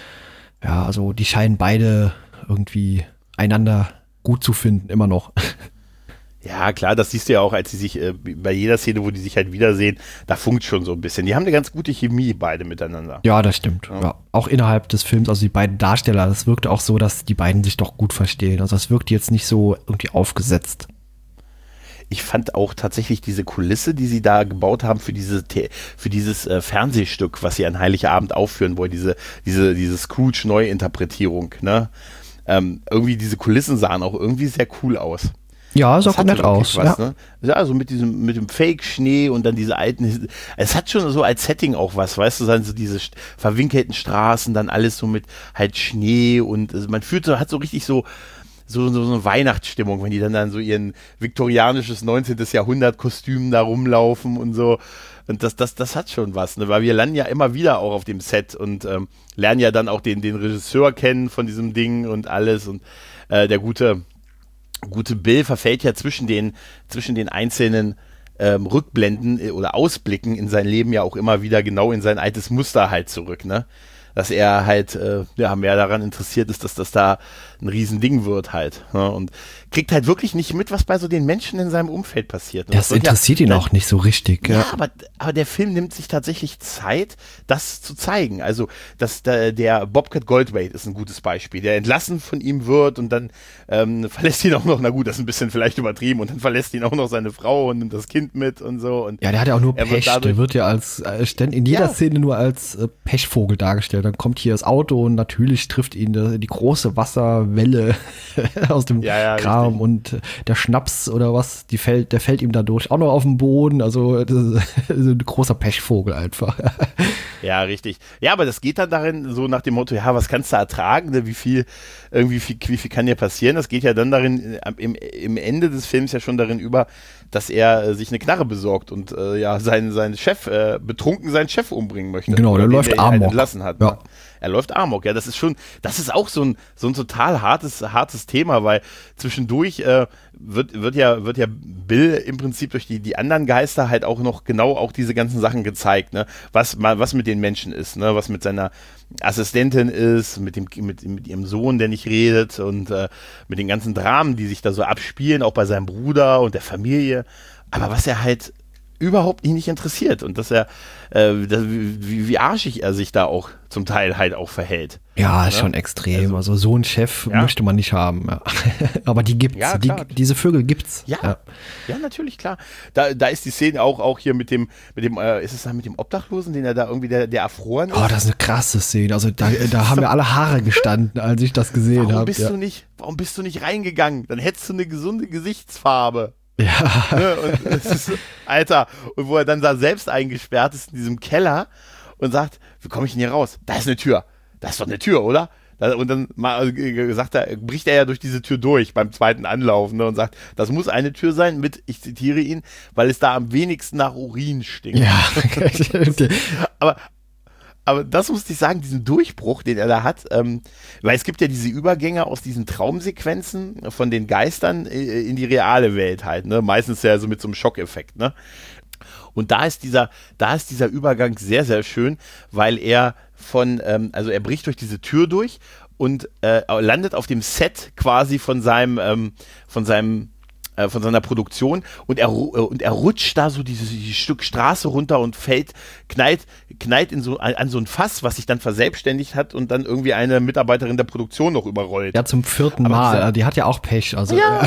[SPEAKER 3] ja, also die scheinen beide irgendwie einander gut zu finden, immer noch.
[SPEAKER 2] Ja, klar, das siehst du ja auch, als sie sich äh, bei jeder Szene, wo die sich halt wiedersehen, da funkt schon so ein bisschen. Die haben eine ganz gute Chemie, beide miteinander.
[SPEAKER 3] Ja, das stimmt. Ja. Ja. Auch innerhalb des Films, also die beiden Darsteller, das wirkte auch so, dass die beiden sich doch gut verstehen. Also das wirkt jetzt nicht so irgendwie aufgesetzt.
[SPEAKER 2] Ich fand auch tatsächlich diese Kulisse, die sie da gebaut haben für diese für dieses äh, Fernsehstück, was sie an Heiligabend aufführen wollen, diese diese diese Scrooge-Neuinterpretierung, ne? Ähm, irgendwie diese Kulissen sahen auch irgendwie sehr cool aus.
[SPEAKER 3] Ja, sah nett aus.
[SPEAKER 2] Was,
[SPEAKER 3] ja.
[SPEAKER 2] Ne? Ja, also mit diesem, mit dem Fake-Schnee und dann diese alten, es hat schon so als Setting auch was, weißt du, dann so diese verwinkelten Straßen, dann alles so mit halt Schnee und also man fühlt so, hat so richtig so, so, so eine Weihnachtsstimmung, wenn die dann dann so ihren viktorianisches neunzehnten. Jahrhundert Kostüm da rumlaufen und so. Und das, das, das hat schon was, ne? Weil wir landen ja immer wieder auch auf dem Set und ähm, lernen ja dann auch den, den Regisseur kennen von diesem Ding und alles und äh, der gute Gute Bill verfällt ja zwischen den, zwischen den einzelnen ähm, Rückblenden oder Ausblicken in sein Leben ja auch immer wieder genau in sein altes Muster halt zurück, ne? Dass er halt äh, ja, mehr daran interessiert ist, dass das da ein Riesending wird halt. Ne? Und kriegt halt wirklich nicht mit, was bei so den Menschen in seinem Umfeld passiert. Ne?
[SPEAKER 3] Das, das interessiert ja, ihn auch nicht so richtig.
[SPEAKER 2] Ja,
[SPEAKER 3] ja.
[SPEAKER 2] aber, aber der Film nimmt sich tatsächlich Zeit, das zu zeigen. Also dass der, der Bobcat Goldthwait ist ein gutes Beispiel, der entlassen von ihm wird und dann ähm, verlässt ihn auch noch, na gut, das ist ein bisschen vielleicht übertrieben, und dann verlässt ihn auch noch seine Frau und nimmt das Kind mit und so. Und
[SPEAKER 3] ja, der hat ja auch nur Pech,
[SPEAKER 2] wird dadurch,
[SPEAKER 3] der wird ja als äh, in jeder
[SPEAKER 2] ja.
[SPEAKER 3] Szene nur als äh, Pechvogel dargestellt. Dann kommt hier das Auto und natürlich trifft ihn die, die große Wasserwelle aus dem
[SPEAKER 2] ja, ja,
[SPEAKER 3] Kram
[SPEAKER 2] richtig.
[SPEAKER 3] und der Schnaps oder was, die fällt, der fällt ihm dadurch auch noch auf den Boden. Also das ist ein großer Pechvogel einfach.
[SPEAKER 2] Ja, richtig. Ja, aber das geht dann darin so nach dem Motto, ja, was kannst du ertragen, ne? wie viel irgendwie viel, wie viel kann dir passieren? Das geht ja dann darin, im, im Ende des Films ja schon darin über, dass er äh, sich eine Knarre besorgt und äh, ja, seinen, seinen Chef, äh, betrunken seinen Chef umbringen möchte.
[SPEAKER 3] Genau, der läuft
[SPEAKER 2] den, der ihn
[SPEAKER 3] Amok.
[SPEAKER 2] Halt entlassen hat.
[SPEAKER 3] Ja.
[SPEAKER 2] Ne? Er läuft Amok, ja, das ist schon, das ist auch so ein, so ein total hartes, hartes Thema, weil zwischendurch äh, wird, wird ja, wird ja Bill im Prinzip durch die, die anderen Geister halt auch noch genau auch diese ganzen Sachen gezeigt, ne, was, was mit den Menschen ist, ne, was mit seiner Assistentin ist, mit dem, mit, mit ihrem Sohn, der nicht redet und äh, mit den ganzen Dramen, die sich da so abspielen, auch bei seinem Bruder und der Familie, aber was er halt überhaupt ihn nicht interessiert und dass er, äh, das, wie, wie arschig er sich da auch zum Teil halt auch verhält.
[SPEAKER 3] Ja, ist ja? schon extrem. Also, also so einen Chef ja. möchte man nicht haben. Ja. Aber die gibt's. Ja, die, diese Vögel gibt's.
[SPEAKER 2] Ja, ja, ja natürlich, klar. Da, da ist die Szene auch, auch hier mit dem, mit dem, äh, ist es da mit dem Obdachlosen, den er da irgendwie, der, der erfroren ist?
[SPEAKER 3] Oh, das ist eine krasse Szene. Also da, da haben mir alle Haare gestanden, als ich das gesehen habe.
[SPEAKER 2] Warum bist
[SPEAKER 3] ja.
[SPEAKER 2] du nicht, warum bist du nicht reingegangen? Dann hättest du eine gesunde Gesichtsfarbe.
[SPEAKER 3] Ja.
[SPEAKER 2] Ne? Und es ist, Alter, und wo er dann da selbst eingesperrt ist in diesem Keller und sagt, wie komme ich denn hier raus? Da ist eine Tür. Da ist doch eine Tür, oder? Und dann mal sagt er, bricht er ja durch diese Tür durch beim zweiten Anlauf, ne, und sagt, das muss eine Tür sein mit, ich zitiere ihn, weil es da am wenigsten nach Urin stinkt.
[SPEAKER 3] Ja.
[SPEAKER 2] aber Aber das musste ich sagen, diesen Durchbruch, den er da hat, ähm, weil es gibt ja diese Übergänge aus diesen Traumsequenzen von den Geistern in die reale Welt halt, ne? Meistens ja so mit so einem Schockeffekt, ne? Und da ist dieser, da ist dieser Übergang sehr, sehr schön, weil er von, ähm, also er bricht durch diese Tür durch und äh, landet auf dem Set quasi von seinem, ähm, von seinem von seiner Produktion und er, und er rutscht da so dieses, dieses Stück Straße runter und fällt, knallt, knallt in so, an so ein Fass, was sich dann verselbstständigt hat und dann irgendwie eine Mitarbeiterin der Produktion noch überrollt.
[SPEAKER 3] Ja, zum vierten Aber Mal. Dieser, die hat ja auch Pech. Also,
[SPEAKER 2] ja.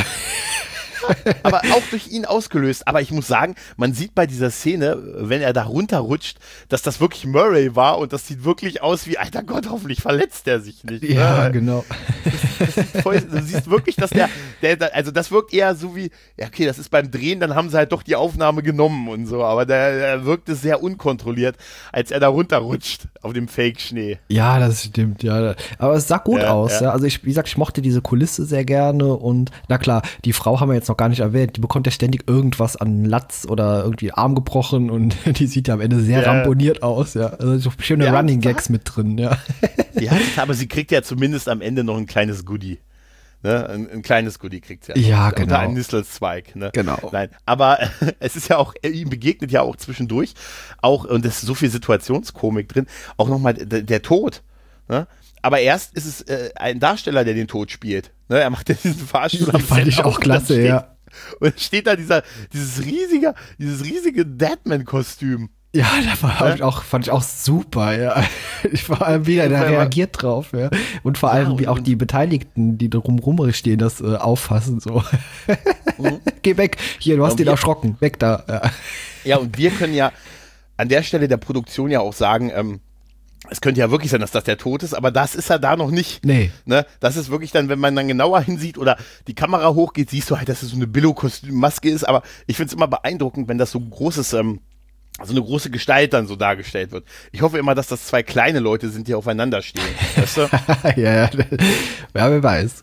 [SPEAKER 2] Aber auch durch ihn ausgelöst. Aber ich muss sagen, man sieht bei dieser Szene, wenn er da runterrutscht, dass das wirklich Murray war und das sieht wirklich aus wie, alter Gott, hoffentlich verletzt er sich nicht.
[SPEAKER 3] Ja,
[SPEAKER 2] ne?
[SPEAKER 3] genau.
[SPEAKER 2] Das, das voll, du siehst wirklich, dass der, der, also das wirkt eher so wie, ja okay, das ist beim Drehen, dann haben sie halt doch die Aufnahme genommen und so, aber der, der wirkte sehr unkontrolliert, als er da runterrutscht auf dem Fake-Schnee.
[SPEAKER 3] Ja, das stimmt, ja. Aber es sah gut ja, aus, ja. ja. Also ich, wie gesagt, ich mochte diese Kulisse sehr gerne und na klar, die Frau haben wir jetzt noch gar nicht erwähnt, die bekommt ja ständig irgendwas an Latz oder irgendwie Arm gebrochen und die sieht ja am Ende sehr ja. ramponiert aus, ja. Also so schöne ja, Running Gags mit drin, ja.
[SPEAKER 2] Ja, aber sie kriegt ja zumindest am Ende noch ein kleines Goodie. Ne? Ein, ein kleines Goodie kriegt sie ja.
[SPEAKER 3] Ja,
[SPEAKER 2] unter,
[SPEAKER 3] genau.
[SPEAKER 2] Unter einen Nistelzweig. Ne?
[SPEAKER 3] Genau.
[SPEAKER 2] Nein, aber es ist ja auch, ihm begegnet ja auch zwischendurch auch, und es ist so viel Situationskomik drin, auch nochmal der, der Tod. Ne? Aber erst ist es äh, ein Darsteller, der den Tod spielt. Ne? Er macht ja diesen Fahrstuhl.
[SPEAKER 3] Das fand ich auch klasse,
[SPEAKER 2] steht,
[SPEAKER 3] ja.
[SPEAKER 2] Und steht da dieser, dieses riesige, dieses riesige Deadman-Kostüm.
[SPEAKER 3] Ja, da war ja? ich auch, fand ich auch super, ja. Ich war allem wieder, der reagiert drauf, ja. Und vor allem, ja, und wie auch die Beteiligten, die drumrum stehen, das äh, auffassen, so. Mhm. Geh weg, hier, du hast ja, den erschrocken, weg da. Ja.
[SPEAKER 2] Ja, und wir können ja an der Stelle der Produktion ja auch sagen, ähm, es könnte ja wirklich sein, dass das der Tod ist, aber das ist er da noch nicht.
[SPEAKER 3] Nee.
[SPEAKER 2] Ne? Das ist wirklich dann, wenn man dann genauer hinsieht oder die Kamera hochgeht, siehst du halt, dass es so eine Billo-Kostümmaske ist, aber ich finde es immer beeindruckend, wenn das so ein großes, ähm, so eine große Gestalt dann so dargestellt wird. Ich hoffe immer, dass das zwei kleine Leute sind, die aufeinander stehen. Weißt du?
[SPEAKER 3] ja, ja, ja, wer weiß.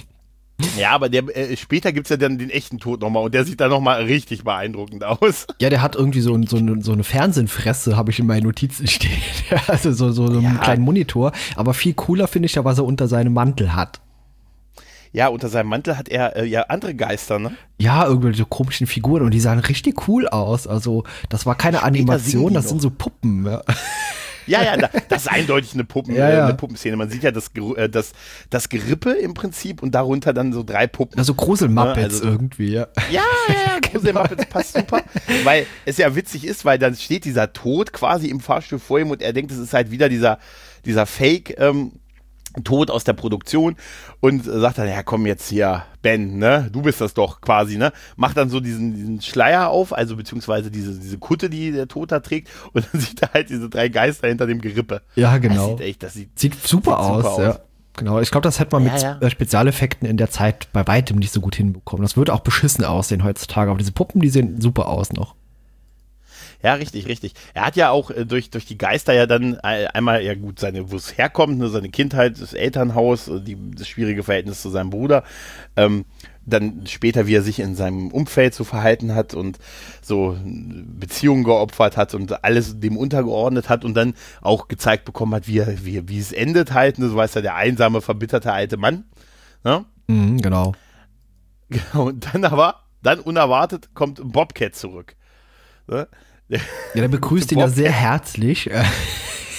[SPEAKER 2] Ja, aber der, äh, später gibt's ja dann den echten Tod nochmal und der sieht dann nochmal richtig beeindruckend aus.
[SPEAKER 3] Ja, der hat irgendwie so, so, eine, so eine Fernsehfresse, habe ich in meinen Notizen stehen. Also so, so, so ja. einen kleinen Monitor. Aber viel cooler finde ich ja, was er unter seinem Mantel hat.
[SPEAKER 2] Ja, unter seinem Mantel hat er äh, ja andere Geister, ne?
[SPEAKER 3] Ja, irgendwelche komischen Figuren und die sahen richtig cool aus. Also das war keine Später Animation, das noch. sind so Puppen. Ja.
[SPEAKER 2] Ja, ja, da, das ist eindeutig eine, Puppen,
[SPEAKER 3] ja, ja.
[SPEAKER 2] eine Puppenszene. Man sieht ja das, das, das Gerippe im Prinzip und darunter dann so drei Puppen.
[SPEAKER 3] Also Grusel-Muppets
[SPEAKER 2] also,
[SPEAKER 3] irgendwie, ja.
[SPEAKER 2] Ja, ja, ja, Grusel-Muppets passt super, weil es ja witzig ist, weil dann steht dieser Tod quasi im Fahrstuhl vor ihm und er denkt, es ist halt wieder dieser, dieser Fake, ähm, Tod aus der Produktion und sagt dann, ja komm jetzt hier, Ben, ne, du bist das doch quasi, ne, macht dann so diesen, diesen Schleier auf, also beziehungsweise diese, diese Kutte, die der Tod da trägt und dann sieht er halt diese drei Geister hinter dem Gerippe.
[SPEAKER 3] Ja, genau.
[SPEAKER 2] Das sieht echt, das sieht,
[SPEAKER 3] sieht super, sieht aus, super aus, ja. Genau, ich glaube, das hätte man
[SPEAKER 2] ja,
[SPEAKER 3] mit
[SPEAKER 2] ja.
[SPEAKER 3] Spezialeffekten in der Zeit bei weitem nicht so gut hinbekommen. Das würde auch beschissen aussehen heutzutage, aber diese Puppen, die sehen super aus noch.
[SPEAKER 2] Ja, richtig, richtig. Er hat ja auch äh, durch, durch die Geister ja dann äh, einmal, ja gut, seine, wo es herkommt, ne, seine Kindheit, das Elternhaus, äh, die, das schwierige Verhältnis zu seinem Bruder, ähm, dann später, wie er sich in seinem Umfeld so verhalten hat und so Beziehungen geopfert hat und alles dem untergeordnet hat und dann auch gezeigt bekommen hat, wie, er, wie, wie es endet halt, ne, so weiß er, der einsame, verbitterte alte Mann. Ne?
[SPEAKER 3] Mhm, genau.
[SPEAKER 2] Und dann aber, dann unerwartet kommt Bobcat zurück. Ne?
[SPEAKER 3] Ja, der begrüßt ihn ja sehr herzlich.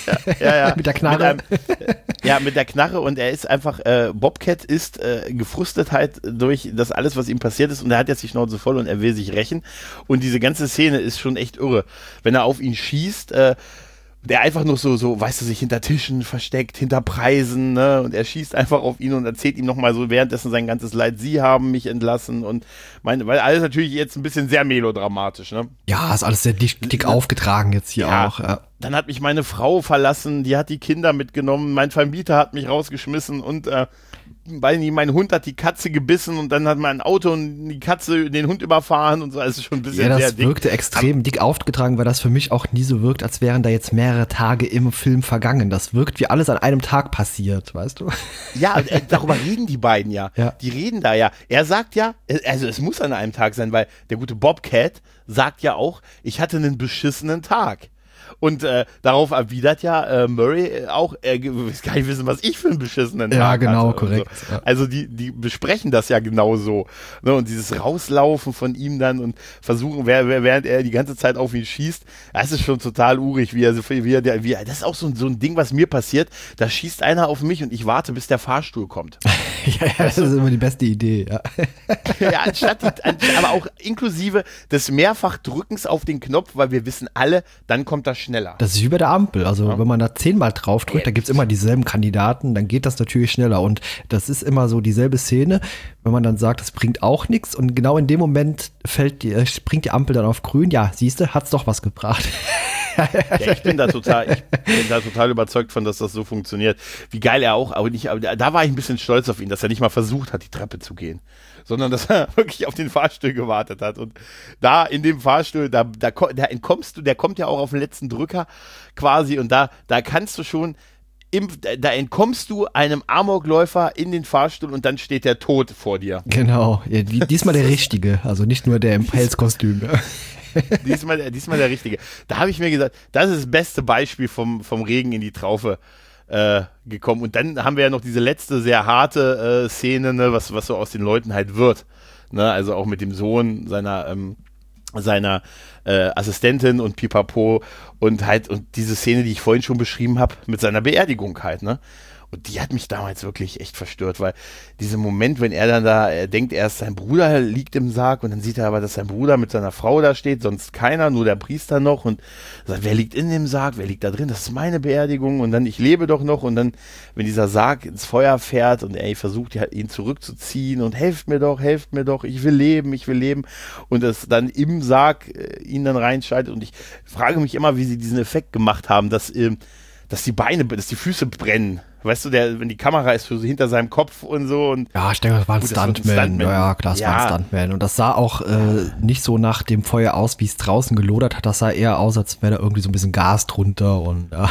[SPEAKER 2] Ja, ja, ja.
[SPEAKER 3] Mit der Knarre.
[SPEAKER 2] Mit einem, ja, mit der Knarre und er ist einfach, äh, Bobcat ist äh, gefrustet halt durch das alles, was ihm passiert ist und er hat jetzt die Schnauze voll und er will sich rächen und diese ganze Szene ist schon echt irre. Wenn er auf ihn schießt, äh, der einfach nur so, so, weißt du, sich hinter Tischen versteckt, hinter Preisen, ne, und er schießt einfach auf ihn und erzählt ihm nochmal so währenddessen sein ganzes Leid, sie haben mich entlassen und mein, weil alles natürlich jetzt ein bisschen sehr melodramatisch, ne.
[SPEAKER 3] Ja, ist alles sehr dick, dick aufgetragen jetzt hier
[SPEAKER 2] ja,
[SPEAKER 3] auch, ja.
[SPEAKER 2] Dann hat mich meine Frau verlassen, die hat die Kinder mitgenommen, mein Vermieter hat mich rausgeschmissen und, äh, weil mein Hund hat die Katze gebissen und dann hat mein Auto und die Katze den Hund überfahren und so, also schon ein bisschen
[SPEAKER 3] ja, das
[SPEAKER 2] sehr dick.
[SPEAKER 3] wirkte extrem dick aufgetragen, weil das für mich auch nie so wirkt, als wären da jetzt mehrere Tage im Film vergangen. Das wirkt wie alles an einem Tag passiert, weißt du?
[SPEAKER 2] Ja, äh, darüber reden die beiden ja.
[SPEAKER 3] ja.
[SPEAKER 2] Die reden da ja. Er sagt ja, also es muss an einem Tag sein, weil der gute Bobcat sagt ja auch, ich hatte einen beschissenen Tag. Und äh, darauf erwidert ja äh, Murray auch, er will gar nicht wissen, was ich für einen beschissenen Tag
[SPEAKER 3] ja,
[SPEAKER 2] hatte.
[SPEAKER 3] genau, korrekt.
[SPEAKER 2] So.
[SPEAKER 3] Ja.
[SPEAKER 2] Also die, die besprechen das ja genau so. Ne? Und dieses Rauslaufen von ihm dann und versuchen, wer, wer, während er die ganze Zeit auf ihn schießt, das ist schon total urig, wie er, wie er, wie er das ist auch so, so ein Ding, was mir passiert, da schießt einer auf mich und ich warte, bis der Fahrstuhl kommt.
[SPEAKER 3] ja, ja, das ist immer die beste Idee, ja.
[SPEAKER 2] ja, anstatt, die, an, aber auch inklusive des Mehrfachdrückens auf den Knopf, weil wir wissen alle, dann kommt das schneller.
[SPEAKER 3] Das ist wie bei der Ampel. Also ja. wenn man da zehnmal drauf drückt, da gibt's immer dieselben Kandidaten, dann geht das natürlich schneller. Und das ist immer so dieselbe Szene, wenn man dann sagt, das bringt auch nichts. Und genau in dem Moment fällt die, springt die Ampel dann auf grün. Ja, siehst du, hat's doch was gebracht.
[SPEAKER 2] Ja, ich bin da total, ich bin da total überzeugt von, dass das so funktioniert. Wie geil er auch, aber nicht, aber da war ich ein bisschen stolz auf ihn, dass er nicht mal versucht hat, die Treppe zu gehen, sondern dass er wirklich auf den Fahrstuhl gewartet hat. Und da in dem Fahrstuhl, da, da, da entkommst du, der kommt ja auch auf den letzten Drücker quasi und da, da kannst du schon, im, da entkommst du einem Amokläufer in den Fahrstuhl und dann steht der Tod vor dir.
[SPEAKER 3] Genau, ja, diesmal der Richtige, also nicht nur der im Pelzkostüm. Ja.
[SPEAKER 2] diesmal, diesmal der Richtige. Da habe ich mir gesagt, das ist das beste Beispiel vom, vom Regen in die Traufe äh, gekommen. Und dann haben wir ja noch diese letzte sehr harte äh, Szene, ne, was, was so aus den Leuten halt wird. Ne, also auch mit dem Sohn seiner, ähm, seiner äh, Assistentin und Pipapo und halt, und diese Szene, die ich vorhin schon beschrieben habe, mit seiner Beerdigung halt, ne? Und die hat mich damals wirklich echt verstört, weil dieser Moment, wenn er dann da, er denkt erst, sein Bruder liegt im Sarg und dann sieht er aber, dass sein Bruder mit seiner Frau da steht, sonst keiner, nur der Priester noch und sagt, wer liegt in dem Sarg, wer liegt da drin, das ist meine Beerdigung und dann, ich lebe doch noch und dann, wenn dieser Sarg ins Feuer fährt und er versucht, ihn zurückzuziehen und helft mir doch, helft mir doch, ich will leben, ich will leben und es dann im Sarg äh, ihn dann reinschaltet und ich frage mich immer, wie sie diesen Effekt gemacht haben, dass, äh, dass die Beine, dass die Füße brennen. Weißt du, der, wenn die Kamera ist so hinter seinem Kopf und so. Und
[SPEAKER 3] ja, ich denke, das war ein, gut, Stuntman. Das war ein Stuntman. Ja, ja, klar, das ja. war ein Stuntman. Und das sah auch äh, nicht so nach dem Feuer aus, wie es draußen gelodert hat. Das sah eher aus, als wäre da irgendwie so ein bisschen Gas drunter. Und, ja.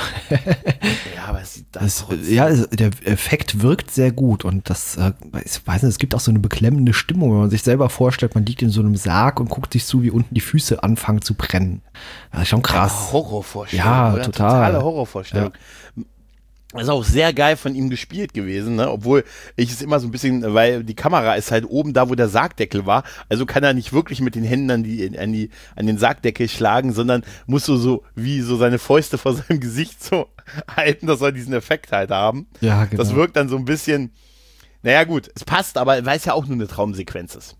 [SPEAKER 2] ja, aber es sieht das
[SPEAKER 3] es, ja, der Effekt wirkt sehr gut. Und das, äh, ich weiß nicht, es gibt auch so eine beklemmende Stimmung, wenn man sich selber vorstellt, man liegt in so einem Sarg und guckt sich zu, wie unten die Füße anfangen zu brennen. Das ist schon krass.
[SPEAKER 2] Ja, Horrorvorstellung.
[SPEAKER 3] Ja,
[SPEAKER 2] oder?
[SPEAKER 3] total.
[SPEAKER 2] Totale Horrorvorstellung. Ja. Das ist auch sehr geil von ihm gespielt gewesen, ne? Obwohl ich es immer so ein bisschen, weil die Kamera ist halt oben da, wo der Sargdeckel war, also kann er nicht wirklich mit den Händen an, die, an, die, an den Sargdeckel schlagen, sondern muss so, so wie so seine Fäuste vor seinem Gesicht so halten, dass er diesen Effekt halt haben.
[SPEAKER 3] Ja, genau.
[SPEAKER 2] Das wirkt dann so ein bisschen, naja gut, es passt, aber weil es ja auch nur eine Traumsequenz ist.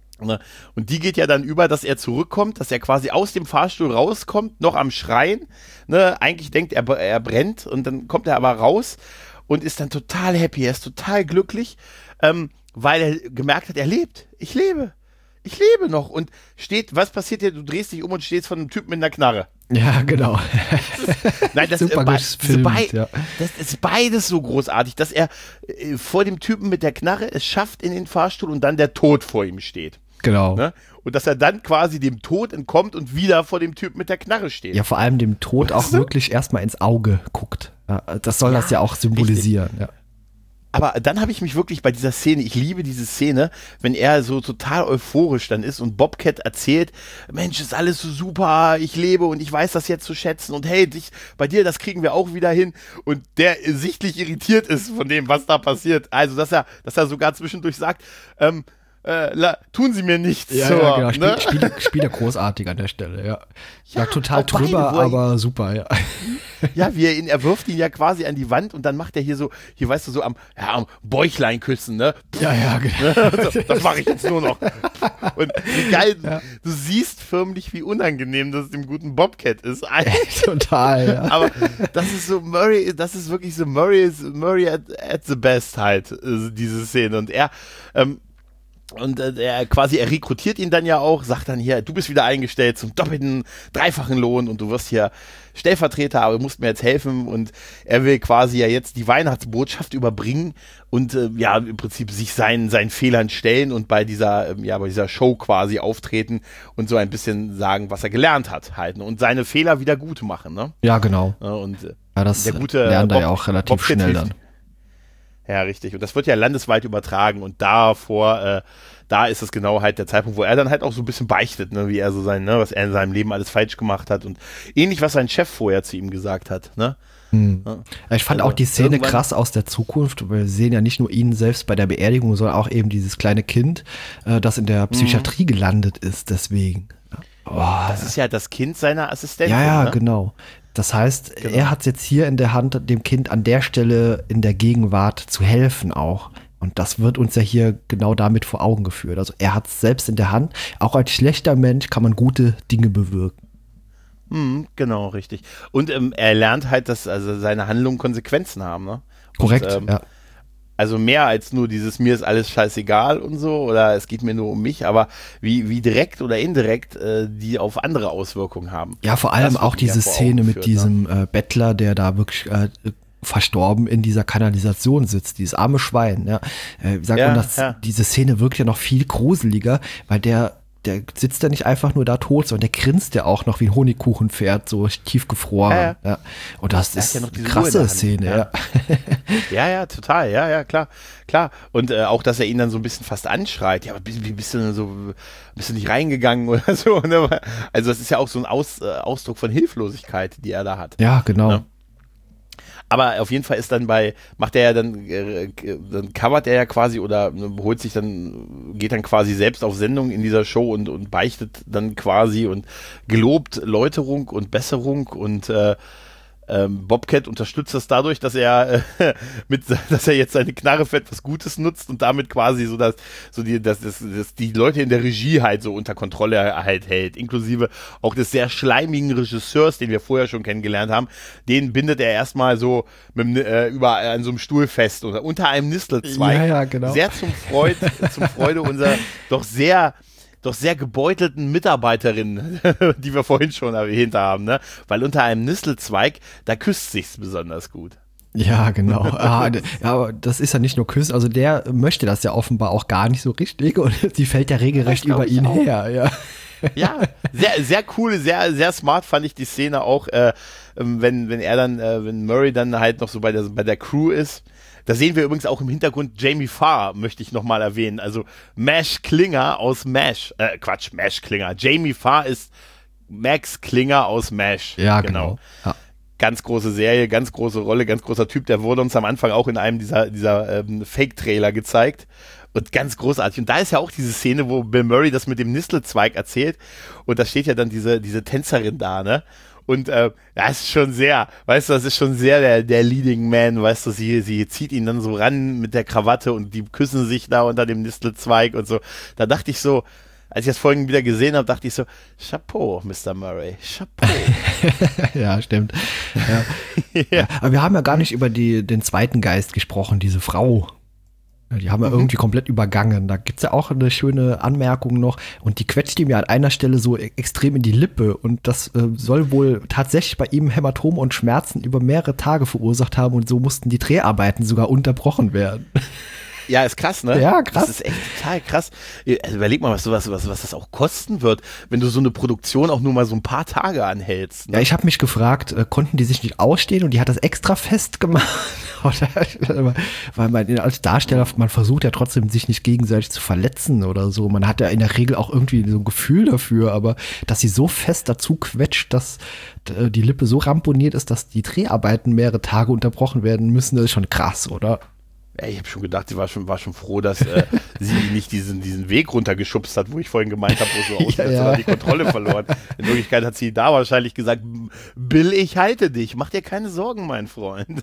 [SPEAKER 2] Und die geht ja dann über, dass er zurückkommt, dass er quasi aus dem Fahrstuhl rauskommt, noch am Schreien, ne, eigentlich denkt er, er brennt und dann kommt er aber raus und ist dann total happy, er ist total glücklich, ähm, weil er gemerkt hat, er lebt, ich lebe, ich lebe noch und steht, was passiert dir, du drehst dich um und stehst von einem Typen mit einer Knarre.
[SPEAKER 3] Ja, genau.
[SPEAKER 2] Das ist, nein, das,
[SPEAKER 3] Super
[SPEAKER 2] äh,
[SPEAKER 3] gefilmt,
[SPEAKER 2] bei,
[SPEAKER 3] ja.
[SPEAKER 2] das ist beides so großartig, dass er äh, vor dem Typen mit der Knarre es schafft in den Fahrstuhl und dann der Tod vor ihm steht.
[SPEAKER 3] Genau.
[SPEAKER 2] Ne? Und dass er dann quasi dem Tod entkommt und wieder vor dem Typ mit der Knarre steht.
[SPEAKER 3] Ja, vor allem dem Tod auch wirklich erstmal ins Auge guckt. Ja, das soll ja, das ja auch symbolisieren. Ja.
[SPEAKER 2] Aber dann habe ich mich wirklich bei dieser Szene, ich liebe diese Szene, wenn er so total euphorisch dann ist und Bobcat erzählt, Mensch, ist alles so super, ich lebe und ich weiß das jetzt zu schätzen und hey, dich, bei dir, das kriegen wir auch wieder hin und der sichtlich irritiert ist von dem, was da passiert. Also, dass er, dass er sogar zwischendurch sagt, ähm, äh, la, tun Sie mir nichts.
[SPEAKER 3] Ja,
[SPEAKER 2] so,
[SPEAKER 3] ja genau. Spiel,
[SPEAKER 2] ne?
[SPEAKER 3] Spiele, Spiele großartig an der Stelle, ja. Ja,
[SPEAKER 2] Ja,
[SPEAKER 3] total
[SPEAKER 2] auch beide,
[SPEAKER 3] drüber,
[SPEAKER 2] wo er-
[SPEAKER 3] aber super, ja.
[SPEAKER 2] Ja, wie er ihn, er wirft ihn ja quasi an die Wand und dann macht er hier so, hier weißt du, so am, ja, am Bäuchlein küssen, ne?
[SPEAKER 3] Ja, ja, genau.
[SPEAKER 2] So, das mache ich jetzt nur noch. Und wie geil,
[SPEAKER 3] Ja.
[SPEAKER 2] du siehst förmlich, wie unangenehm das dem guten Bobcat ist.
[SPEAKER 3] Total, ja.
[SPEAKER 2] Aber das ist so Murray, das ist wirklich so Murray ist Murray at, at the best halt, äh, diese Szene. Und er, ähm, und äh, er quasi, er rekrutiert ihn dann ja auch, sagt dann hier, du bist wieder eingestellt zum doppelten, dreifachen Lohn und du wirst hier Stellvertreter, aber du musst mir jetzt helfen und er will quasi ja jetzt die Weihnachtsbotschaft überbringen und äh, ja, im Prinzip sich seinen, seinen Fehlern stellen und bei dieser, ähm, ja, bei dieser Show quasi auftreten und so ein bisschen sagen, was er gelernt hat halt, ne? Und seine Fehler wieder gut machen, ne?
[SPEAKER 3] Ja, genau.
[SPEAKER 2] Ja, und äh,
[SPEAKER 3] Ja, das
[SPEAKER 2] der gute
[SPEAKER 3] lernt er
[SPEAKER 2] Bob-
[SPEAKER 3] ja auch relativ
[SPEAKER 2] Bobcat
[SPEAKER 3] schnell
[SPEAKER 2] hilft-
[SPEAKER 3] dann.
[SPEAKER 2] Ja, richtig. Und das wird ja landesweit übertragen und davor, äh, da ist es genau halt der Zeitpunkt, wo er dann halt auch so ein bisschen beichtet, ne, wie er so sein, ne, was er in seinem Leben alles falsch gemacht hat und ähnlich, was sein Chef vorher zu ihm gesagt hat, ne.
[SPEAKER 3] Hm.
[SPEAKER 2] Ja.
[SPEAKER 3] Ich fand
[SPEAKER 2] Also
[SPEAKER 3] auch die Szene
[SPEAKER 2] irgendwann-
[SPEAKER 3] krass aus der Zukunft. Wir sehen ja nicht nur ihn selbst bei der Beerdigung, sondern auch eben dieses kleine Kind, äh, das in der Psychiatrie
[SPEAKER 2] Mhm.
[SPEAKER 3] gelandet ist, deswegen. Oh,
[SPEAKER 2] Das ist ja das Kind seiner Assistentin,
[SPEAKER 3] ja, ja,
[SPEAKER 2] ne?
[SPEAKER 3] genau. Das heißt,
[SPEAKER 2] Genau.
[SPEAKER 3] er hat es jetzt hier in der Hand, dem Kind an der Stelle in der Gegenwart zu helfen auch. Und das wird uns ja hier genau damit vor Augen geführt. Also er hat es selbst in der Hand. Auch als schlechter Mensch kann man gute Dinge bewirken.
[SPEAKER 2] Mhm, genau, richtig. Und ähm, er lernt halt, dass also seine Handlungen Konsequenzen haben, ne? Und,
[SPEAKER 3] Korrekt,
[SPEAKER 2] ähm,
[SPEAKER 3] ja.
[SPEAKER 2] Also mehr als nur dieses mir ist alles scheißegal und so oder es geht mir nur um mich, aber wie, wie direkt oder indirekt äh, die auf andere Auswirkungen haben.
[SPEAKER 3] Ja, vor allem
[SPEAKER 2] Das
[SPEAKER 3] auch
[SPEAKER 2] wird mir
[SPEAKER 3] diese
[SPEAKER 2] vor
[SPEAKER 3] Szene
[SPEAKER 2] Augen
[SPEAKER 3] mit
[SPEAKER 2] geführt,
[SPEAKER 3] diesem äh, Bettler, der da wirklich äh, verstorben in dieser Kanalisation sitzt, dieses arme Schwein. Ja. Äh, sagt
[SPEAKER 2] Ja,
[SPEAKER 3] man, dass
[SPEAKER 2] ja.
[SPEAKER 3] diese Szene wirkt ja noch viel gruseliger, weil der der sitzt ja nicht einfach nur da tot, sondern der grinst ja auch noch wie ein Honigkuchenpferd, so tiefgefroren.
[SPEAKER 2] Ja, ja.
[SPEAKER 3] Ja. Und das
[SPEAKER 2] Der hat
[SPEAKER 3] ist
[SPEAKER 2] ja noch
[SPEAKER 3] eine
[SPEAKER 2] diese Uhr in der
[SPEAKER 3] krasse
[SPEAKER 2] Hand,
[SPEAKER 3] Szene,
[SPEAKER 2] ja.
[SPEAKER 3] ja.
[SPEAKER 2] Ja, ja, total, ja, ja, klar, klar. Und äh, auch, dass er ihn dann so ein bisschen fast anschreit, ja, aber wie, wie bist du denn so, bist du nicht reingegangen oder so, ne? Also das ist ja auch so ein Aus, äh, Ausdruck von Hilflosigkeit, die er da hat.
[SPEAKER 3] Ja, genau.
[SPEAKER 2] Ja. Aber auf jeden Fall ist dann bei, macht er ja dann, äh, dann covert er ja quasi oder holt sich dann, geht dann quasi selbst auf Sendung in dieser Show und, und beichtet dann quasi und gelobt Läuterung und Besserung und äh, ähm, Bobcat unterstützt das dadurch, dass er äh, mit, dass er jetzt seine Knarre für etwas Gutes nutzt und damit quasi so, dass so die, dass, dass, dass die Leute in der Regie halt so unter Kontrolle halt hält, inklusive auch des sehr schleimigen Regisseurs, den wir vorher schon kennengelernt haben. Den bindet er erstmal so mit, dem, äh, über an so einem Stuhl fest oder unter einem Nistelzweig.
[SPEAKER 3] Ja, ja, genau.
[SPEAKER 2] Sehr zum Freud, zum Freude unserer doch sehr doch sehr gebeutelten Mitarbeiterin, die wir vorhin schon erwähnt haben, ne? Weil unter einem Nistelzweig, da küsst sich's besonders gut.
[SPEAKER 3] Ja, genau. Ah, d- ja, aber das ist ja nicht nur Küssen, also der möchte das ja offenbar auch gar nicht so richtig und sie fällt ja regelrecht
[SPEAKER 2] Das glaub
[SPEAKER 3] über
[SPEAKER 2] ich
[SPEAKER 3] ihn
[SPEAKER 2] auch.
[SPEAKER 3] her, ja.
[SPEAKER 2] Ja, sehr, sehr cool, sehr, sehr smart fand ich die Szene auch, äh, wenn, wenn er dann, äh, wenn Murray dann halt noch so bei der, bei der Crew ist. Da sehen wir übrigens auch im Hintergrund Jamie Farr, möchte ich nochmal erwähnen. Also Mash Klinger aus MASH. Äh, Quatsch, Mash Klinger. Jamie Farr ist Max Klinger aus MASH.
[SPEAKER 3] Ja, genau. Ja.
[SPEAKER 2] Ganz große Serie, ganz große Rolle, ganz großer Typ. Der wurde uns am Anfang auch in einem dieser, dieser ähm, Fake-Trailer gezeigt. Und ganz großartig. Und da ist ja auch diese Szene, wo Bill Murray das mit dem Nistelzweig erzählt. Und da steht ja dann diese, diese Tänzerin da, ne? Und äh, das ist schon sehr, weißt du, das ist schon sehr der, der Leading Man, weißt du, sie, sie zieht ihn dann so ran mit der Krawatte und die küssen sich da unter dem Nistelzweig und so. Da dachte ich so, als ich das vorhin wieder gesehen habe, dachte ich so, Chapeau, Mister Murray, Chapeau.
[SPEAKER 3] Ja, stimmt. Ja.
[SPEAKER 2] Ja.
[SPEAKER 3] Aber wir haben ja gar nicht über die, den zweiten Geist gesprochen, diese Frau. Ja, die haben wir
[SPEAKER 2] Mhm.
[SPEAKER 3] irgendwie komplett übergangen. Da gibt's ja auch eine schöne Anmerkung noch. Und die quetscht ihm ja an einer Stelle so e- extrem in die Lippe. Und das äh, soll wohl tatsächlich bei ihm Hämatome und Schmerzen über mehrere Tage verursacht haben. Und so mussten die Dreharbeiten sogar unterbrochen werden.
[SPEAKER 2] Ja, ist krass, ne?
[SPEAKER 3] Ja, krass.
[SPEAKER 2] Das ist echt total krass. Also überleg mal, was, was, was, was das auch kosten wird, wenn du so eine Produktion auch nur mal so ein paar Tage anhältst. Ne?
[SPEAKER 3] Ja, ich habe mich gefragt, äh, konnten die sich nicht ausstehen und die hat das extra festgemacht? Oder, weil man als Darsteller, man versucht ja trotzdem, sich nicht gegenseitig zu verletzen oder so. Man hat ja in der Regel auch irgendwie so ein Gefühl dafür, aber dass sie so fest dazu quetscht, dass äh, die Lippe so ramponiert ist, dass die Dreharbeiten mehrere Tage unterbrochen werden müssen, das ist schon krass, oder?
[SPEAKER 2] Ja, ich habe schon gedacht, sie war schon, war schon froh, dass äh, sie nicht diesen, diesen Weg runtergeschubst hat, wo ich vorhin gemeint habe, wo so aussieht,
[SPEAKER 3] ja, ja.
[SPEAKER 2] sondern die Kontrolle verloren. In Wirklichkeit hat sie da wahrscheinlich gesagt, Bill, ich halte dich, mach dir keine Sorgen, mein Freund.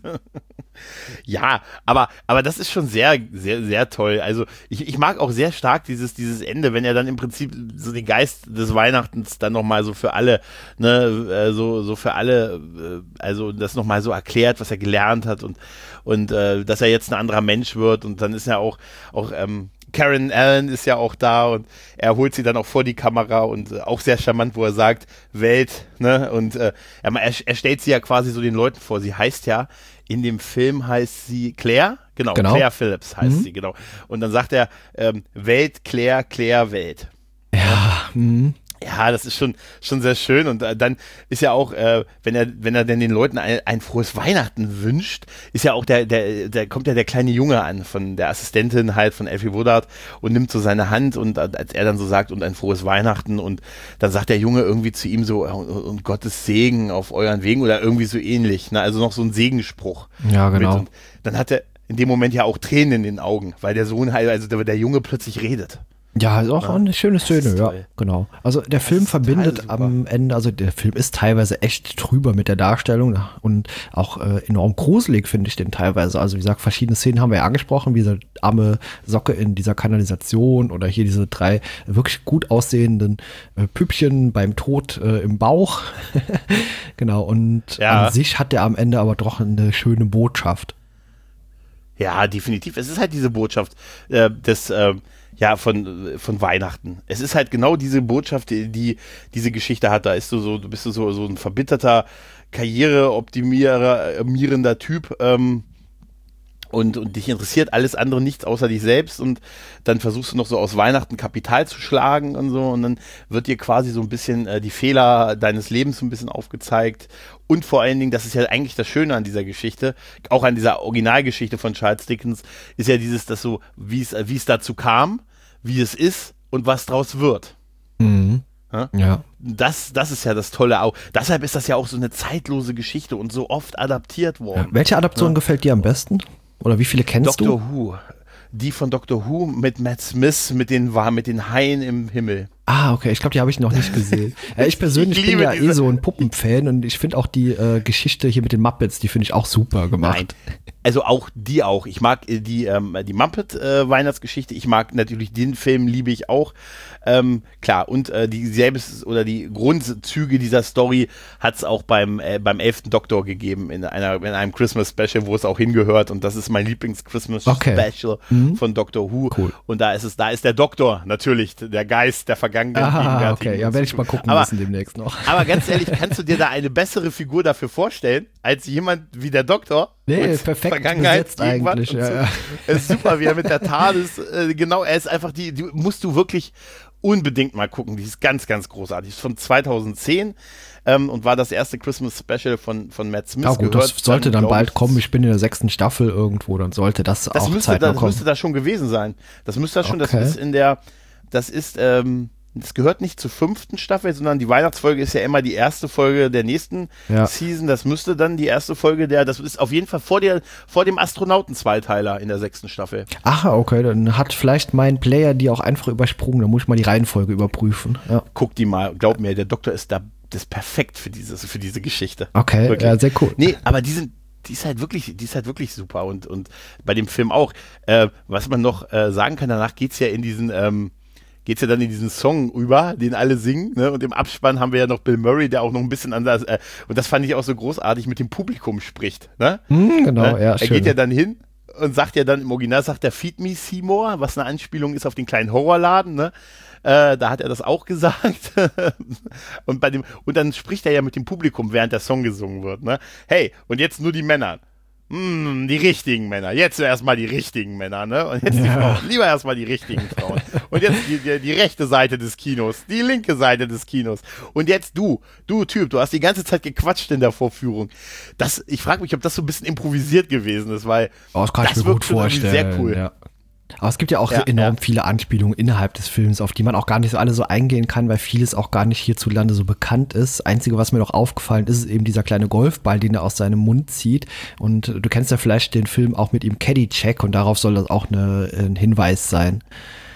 [SPEAKER 2] Ja, aber, aber das ist schon sehr, sehr, sehr toll. Also ich, ich mag auch sehr stark dieses, dieses Ende, wenn er dann im Prinzip so den Geist des Weihnachtens dann nochmal so für alle, ne, so, so für alle, also das nochmal so erklärt, was er gelernt hat und, und äh, dass er jetzt ein anderer Mensch wird und dann ist ja auch, auch ähm, Karen Allen ist ja auch da und er holt sie dann auch vor die Kamera und äh, auch sehr charmant, wo er sagt, Welt, ne, und äh, er, er stellt sie ja quasi so den Leuten vor, sie heißt ja, in dem Film heißt sie Claire, genau,
[SPEAKER 3] genau.
[SPEAKER 2] Claire Phillips heißt
[SPEAKER 3] mhm.
[SPEAKER 2] sie, genau, und dann sagt er, ähm, Welt, Claire, Claire, Welt.
[SPEAKER 3] Ja, mhm.
[SPEAKER 2] Ja, das ist schon, schon sehr schön und äh, dann ist ja auch, äh, wenn er, wenn er denn den Leuten ein, ein frohes Weihnachten wünscht, ist ja auch der, der, der kommt ja der kleine Junge an von der Assistentin halt von Elfie Woodard und nimmt so seine Hand und äh, als er dann so sagt und ein frohes Weihnachten und dann sagt der Junge irgendwie zu ihm so und, und Gottes Segen auf euren Wegen oder irgendwie so ähnlich, ne? Also noch so ein Segenspruch.
[SPEAKER 3] Ja, genau.
[SPEAKER 2] Mit. Und dann hat er in dem Moment ja auch Tränen in den Augen, weil der Sohn halt, also der, der Junge plötzlich redet.
[SPEAKER 3] Ja, ist auch
[SPEAKER 2] Ja,
[SPEAKER 3] eine schöne Szene, ja, genau. Also der
[SPEAKER 2] Das
[SPEAKER 3] Film
[SPEAKER 2] ist
[SPEAKER 3] verbindet
[SPEAKER 2] total super.
[SPEAKER 3] am Ende, also der Film ist teilweise echt trüber mit der Darstellung und auch äh, enorm gruselig, finde ich den teilweise. Also wie gesagt, verschiedene Szenen haben wir ja angesprochen, wie diese arme Socke in dieser Kanalisation oder hier diese drei wirklich gut aussehenden äh, Püppchen beim Tod äh, im Bauch. Genau, und
[SPEAKER 2] Ja.
[SPEAKER 3] an sich hat der am Ende aber doch eine schöne Botschaft.
[SPEAKER 2] Ja, definitiv. Es ist halt diese Botschaft äh, des, äh, ja, von, von Weihnachten. Es ist halt genau diese Botschaft, die, die diese Geschichte hat. Da ist du so, du bist du so, so ein verbitterter, karriereoptimierender Typ, ähm, und, und dich interessiert alles andere nichts außer dich selbst und dann versuchst du noch so aus Weihnachten Kapital zu schlagen und so und dann wird dir quasi so ein bisschen äh, die Fehler deines Lebens so ein bisschen aufgezeigt und vor allen Dingen, das ist ja eigentlich das Schöne an dieser Geschichte, auch an dieser Originalgeschichte von Charles Dickens, ist ja dieses, dass so, wie es, wie es dazu kam, wie es ist und was draus wird.
[SPEAKER 3] Mhm.
[SPEAKER 2] Ja?
[SPEAKER 3] Ja.
[SPEAKER 2] Das, das ist ja das Tolle auch. Deshalb ist das ja auch so eine zeitlose Geschichte und so oft adaptiert worden.
[SPEAKER 3] Ja. Welche Adaption
[SPEAKER 2] Ja.
[SPEAKER 3] gefällt dir am besten? Oder wie viele kennst du?
[SPEAKER 2] Doctor Who. Die von Doctor Who mit Matt Smith, mit den, war mit den Haien im Himmel.
[SPEAKER 3] Ah, okay, ich glaube, die habe ich noch nicht gesehen. Ja, ich persönlich
[SPEAKER 2] Ich
[SPEAKER 3] bin
[SPEAKER 2] liebe
[SPEAKER 3] ja eh
[SPEAKER 2] diese-
[SPEAKER 3] so ein Puppenfan und ich finde auch die äh, Geschichte hier mit den Muppets, die finde ich auch super gemacht.
[SPEAKER 2] Nein. Also auch die auch. Ich mag äh, die, ähm, die Muppet-Weihnachtsgeschichte. ich mag natürlich den Film, liebe ich auch. Ähm, klar, und äh, die selbst oder die Grundzüge dieser Story hat es auch beim, äh, beim elften Doktor gegeben, in, einer, in einem Christmas-Special, wo es auch hingehört. Und das ist mein Lieblings-Christmas-Special
[SPEAKER 3] Okay. Mhm.
[SPEAKER 2] von Doctor Who.
[SPEAKER 3] Cool.
[SPEAKER 2] Und da ist es, da ist der Doktor natürlich, der Geist der vergangenen,
[SPEAKER 3] Ah,
[SPEAKER 2] gegenwärtigen
[SPEAKER 3] okay, ja,
[SPEAKER 2] und
[SPEAKER 3] werde ich mal
[SPEAKER 2] Zukunft.
[SPEAKER 3] gucken
[SPEAKER 2] Aber
[SPEAKER 3] müssen demnächst noch.
[SPEAKER 2] Aber ganz ehrlich, kannst du dir da eine bessere Figur dafür vorstellen, als jemand wie der Doktor?
[SPEAKER 3] Nee,
[SPEAKER 2] Mit
[SPEAKER 3] perfekt
[SPEAKER 2] Vergangenheit,
[SPEAKER 3] besetzt
[SPEAKER 2] Gegenwart
[SPEAKER 3] eigentlich,
[SPEAKER 2] und
[SPEAKER 3] ja,
[SPEAKER 2] so.
[SPEAKER 3] ja.
[SPEAKER 2] Es ist super, wie er mit der TARDIS, äh, genau, er ist einfach die, die musst du wirklich unbedingt mal gucken, die ist ganz, ganz großartig. Ist von zweitausendzehn ähm, und war das erste Christmas Special von, von Matt Smith.
[SPEAKER 3] Ja gut,
[SPEAKER 2] gehört
[SPEAKER 3] das sollte dann
[SPEAKER 2] glaub
[SPEAKER 3] bald
[SPEAKER 2] ich,
[SPEAKER 3] kommen. Ich bin in der sechsten Staffel irgendwo, dann sollte das,
[SPEAKER 2] Das
[SPEAKER 3] auch
[SPEAKER 2] müsste,
[SPEAKER 3] zeitnah
[SPEAKER 2] das
[SPEAKER 3] kommen.
[SPEAKER 2] müsste da schon gewesen sein. Das müsste das schon,
[SPEAKER 3] Okay.
[SPEAKER 2] das ist in der, das ist, ähm, das gehört nicht zur fünften Staffel, sondern die Weihnachtsfolge ist ja immer die erste Folge der nächsten
[SPEAKER 3] Ja.
[SPEAKER 2] Season. Das müsste dann die erste Folge der, das ist auf jeden Fall vor der, vor dem Astronauten-Zweiteiler in der sechsten Staffel.
[SPEAKER 3] Ach, okay, dann hat vielleicht mein Player die auch einfach übersprungen. Da muss ich mal die Reihenfolge überprüfen. Ja.
[SPEAKER 2] Guck die mal, glaub mir, der Doktor ist da, das ist perfekt für dieses, für diese Geschichte.
[SPEAKER 3] Okay,
[SPEAKER 2] Wirklich.
[SPEAKER 3] ja, sehr cool.
[SPEAKER 2] Nee, aber die sind, die ist halt wirklich, die ist halt wirklich super und, und bei dem Film auch. Äh, was man noch äh, sagen kann, danach geht's ja in diesen, ähm, geht's ja dann in diesen Song über, den alle singen, ne? Und im Abspann haben wir ja noch Bill Murray, der auch noch ein bisschen anders, äh, und das fand ich auch so großartig, mit dem Publikum spricht, ne?
[SPEAKER 3] Hm, genau,
[SPEAKER 2] ne?
[SPEAKER 3] ja,
[SPEAKER 2] Er
[SPEAKER 3] schön.
[SPEAKER 2] geht ja dann hin und sagt ja dann, im Original sagt er, Feed me Seymour, was eine Anspielung ist auf den kleinen Horrorladen, ne? Äh, da hat er das auch gesagt. und bei dem, und dann spricht er ja mit dem Publikum, während der Song gesungen wird, ne? Hey, und jetzt nur die Männer. Hm, die richtigen Männer. Jetzt erstmal die richtigen Männer, ne? Und jetzt die
[SPEAKER 3] Ja.
[SPEAKER 2] Frauen. Lieber erstmal die richtigen Frauen. Und jetzt die, die, die rechte Seite des Kinos, die linke Seite des Kinos. Und jetzt du, du Typ, du hast die ganze Zeit gequatscht in der Vorführung. Das, ich frage mich, ob das so ein bisschen improvisiert gewesen ist, weil
[SPEAKER 3] Oh, das kann ich mir
[SPEAKER 2] wirkt
[SPEAKER 3] gut
[SPEAKER 2] schon irgendwie
[SPEAKER 3] vorstellen.
[SPEAKER 2] sehr cool.
[SPEAKER 3] Ja. Aber es gibt ja auch
[SPEAKER 2] Ja,
[SPEAKER 3] enorm
[SPEAKER 2] ja.
[SPEAKER 3] viele Anspielungen innerhalb des Films, auf die man auch gar nicht so alle so eingehen kann, weil vieles auch gar nicht hierzulande so bekannt ist. Einzige, was mir noch aufgefallen ist, ist eben dieser kleine Golfball, den er aus seinem Mund zieht. Und du kennst ja vielleicht den Film auch mit ihm Caddyshack und darauf soll das auch eine, ein Hinweis sein.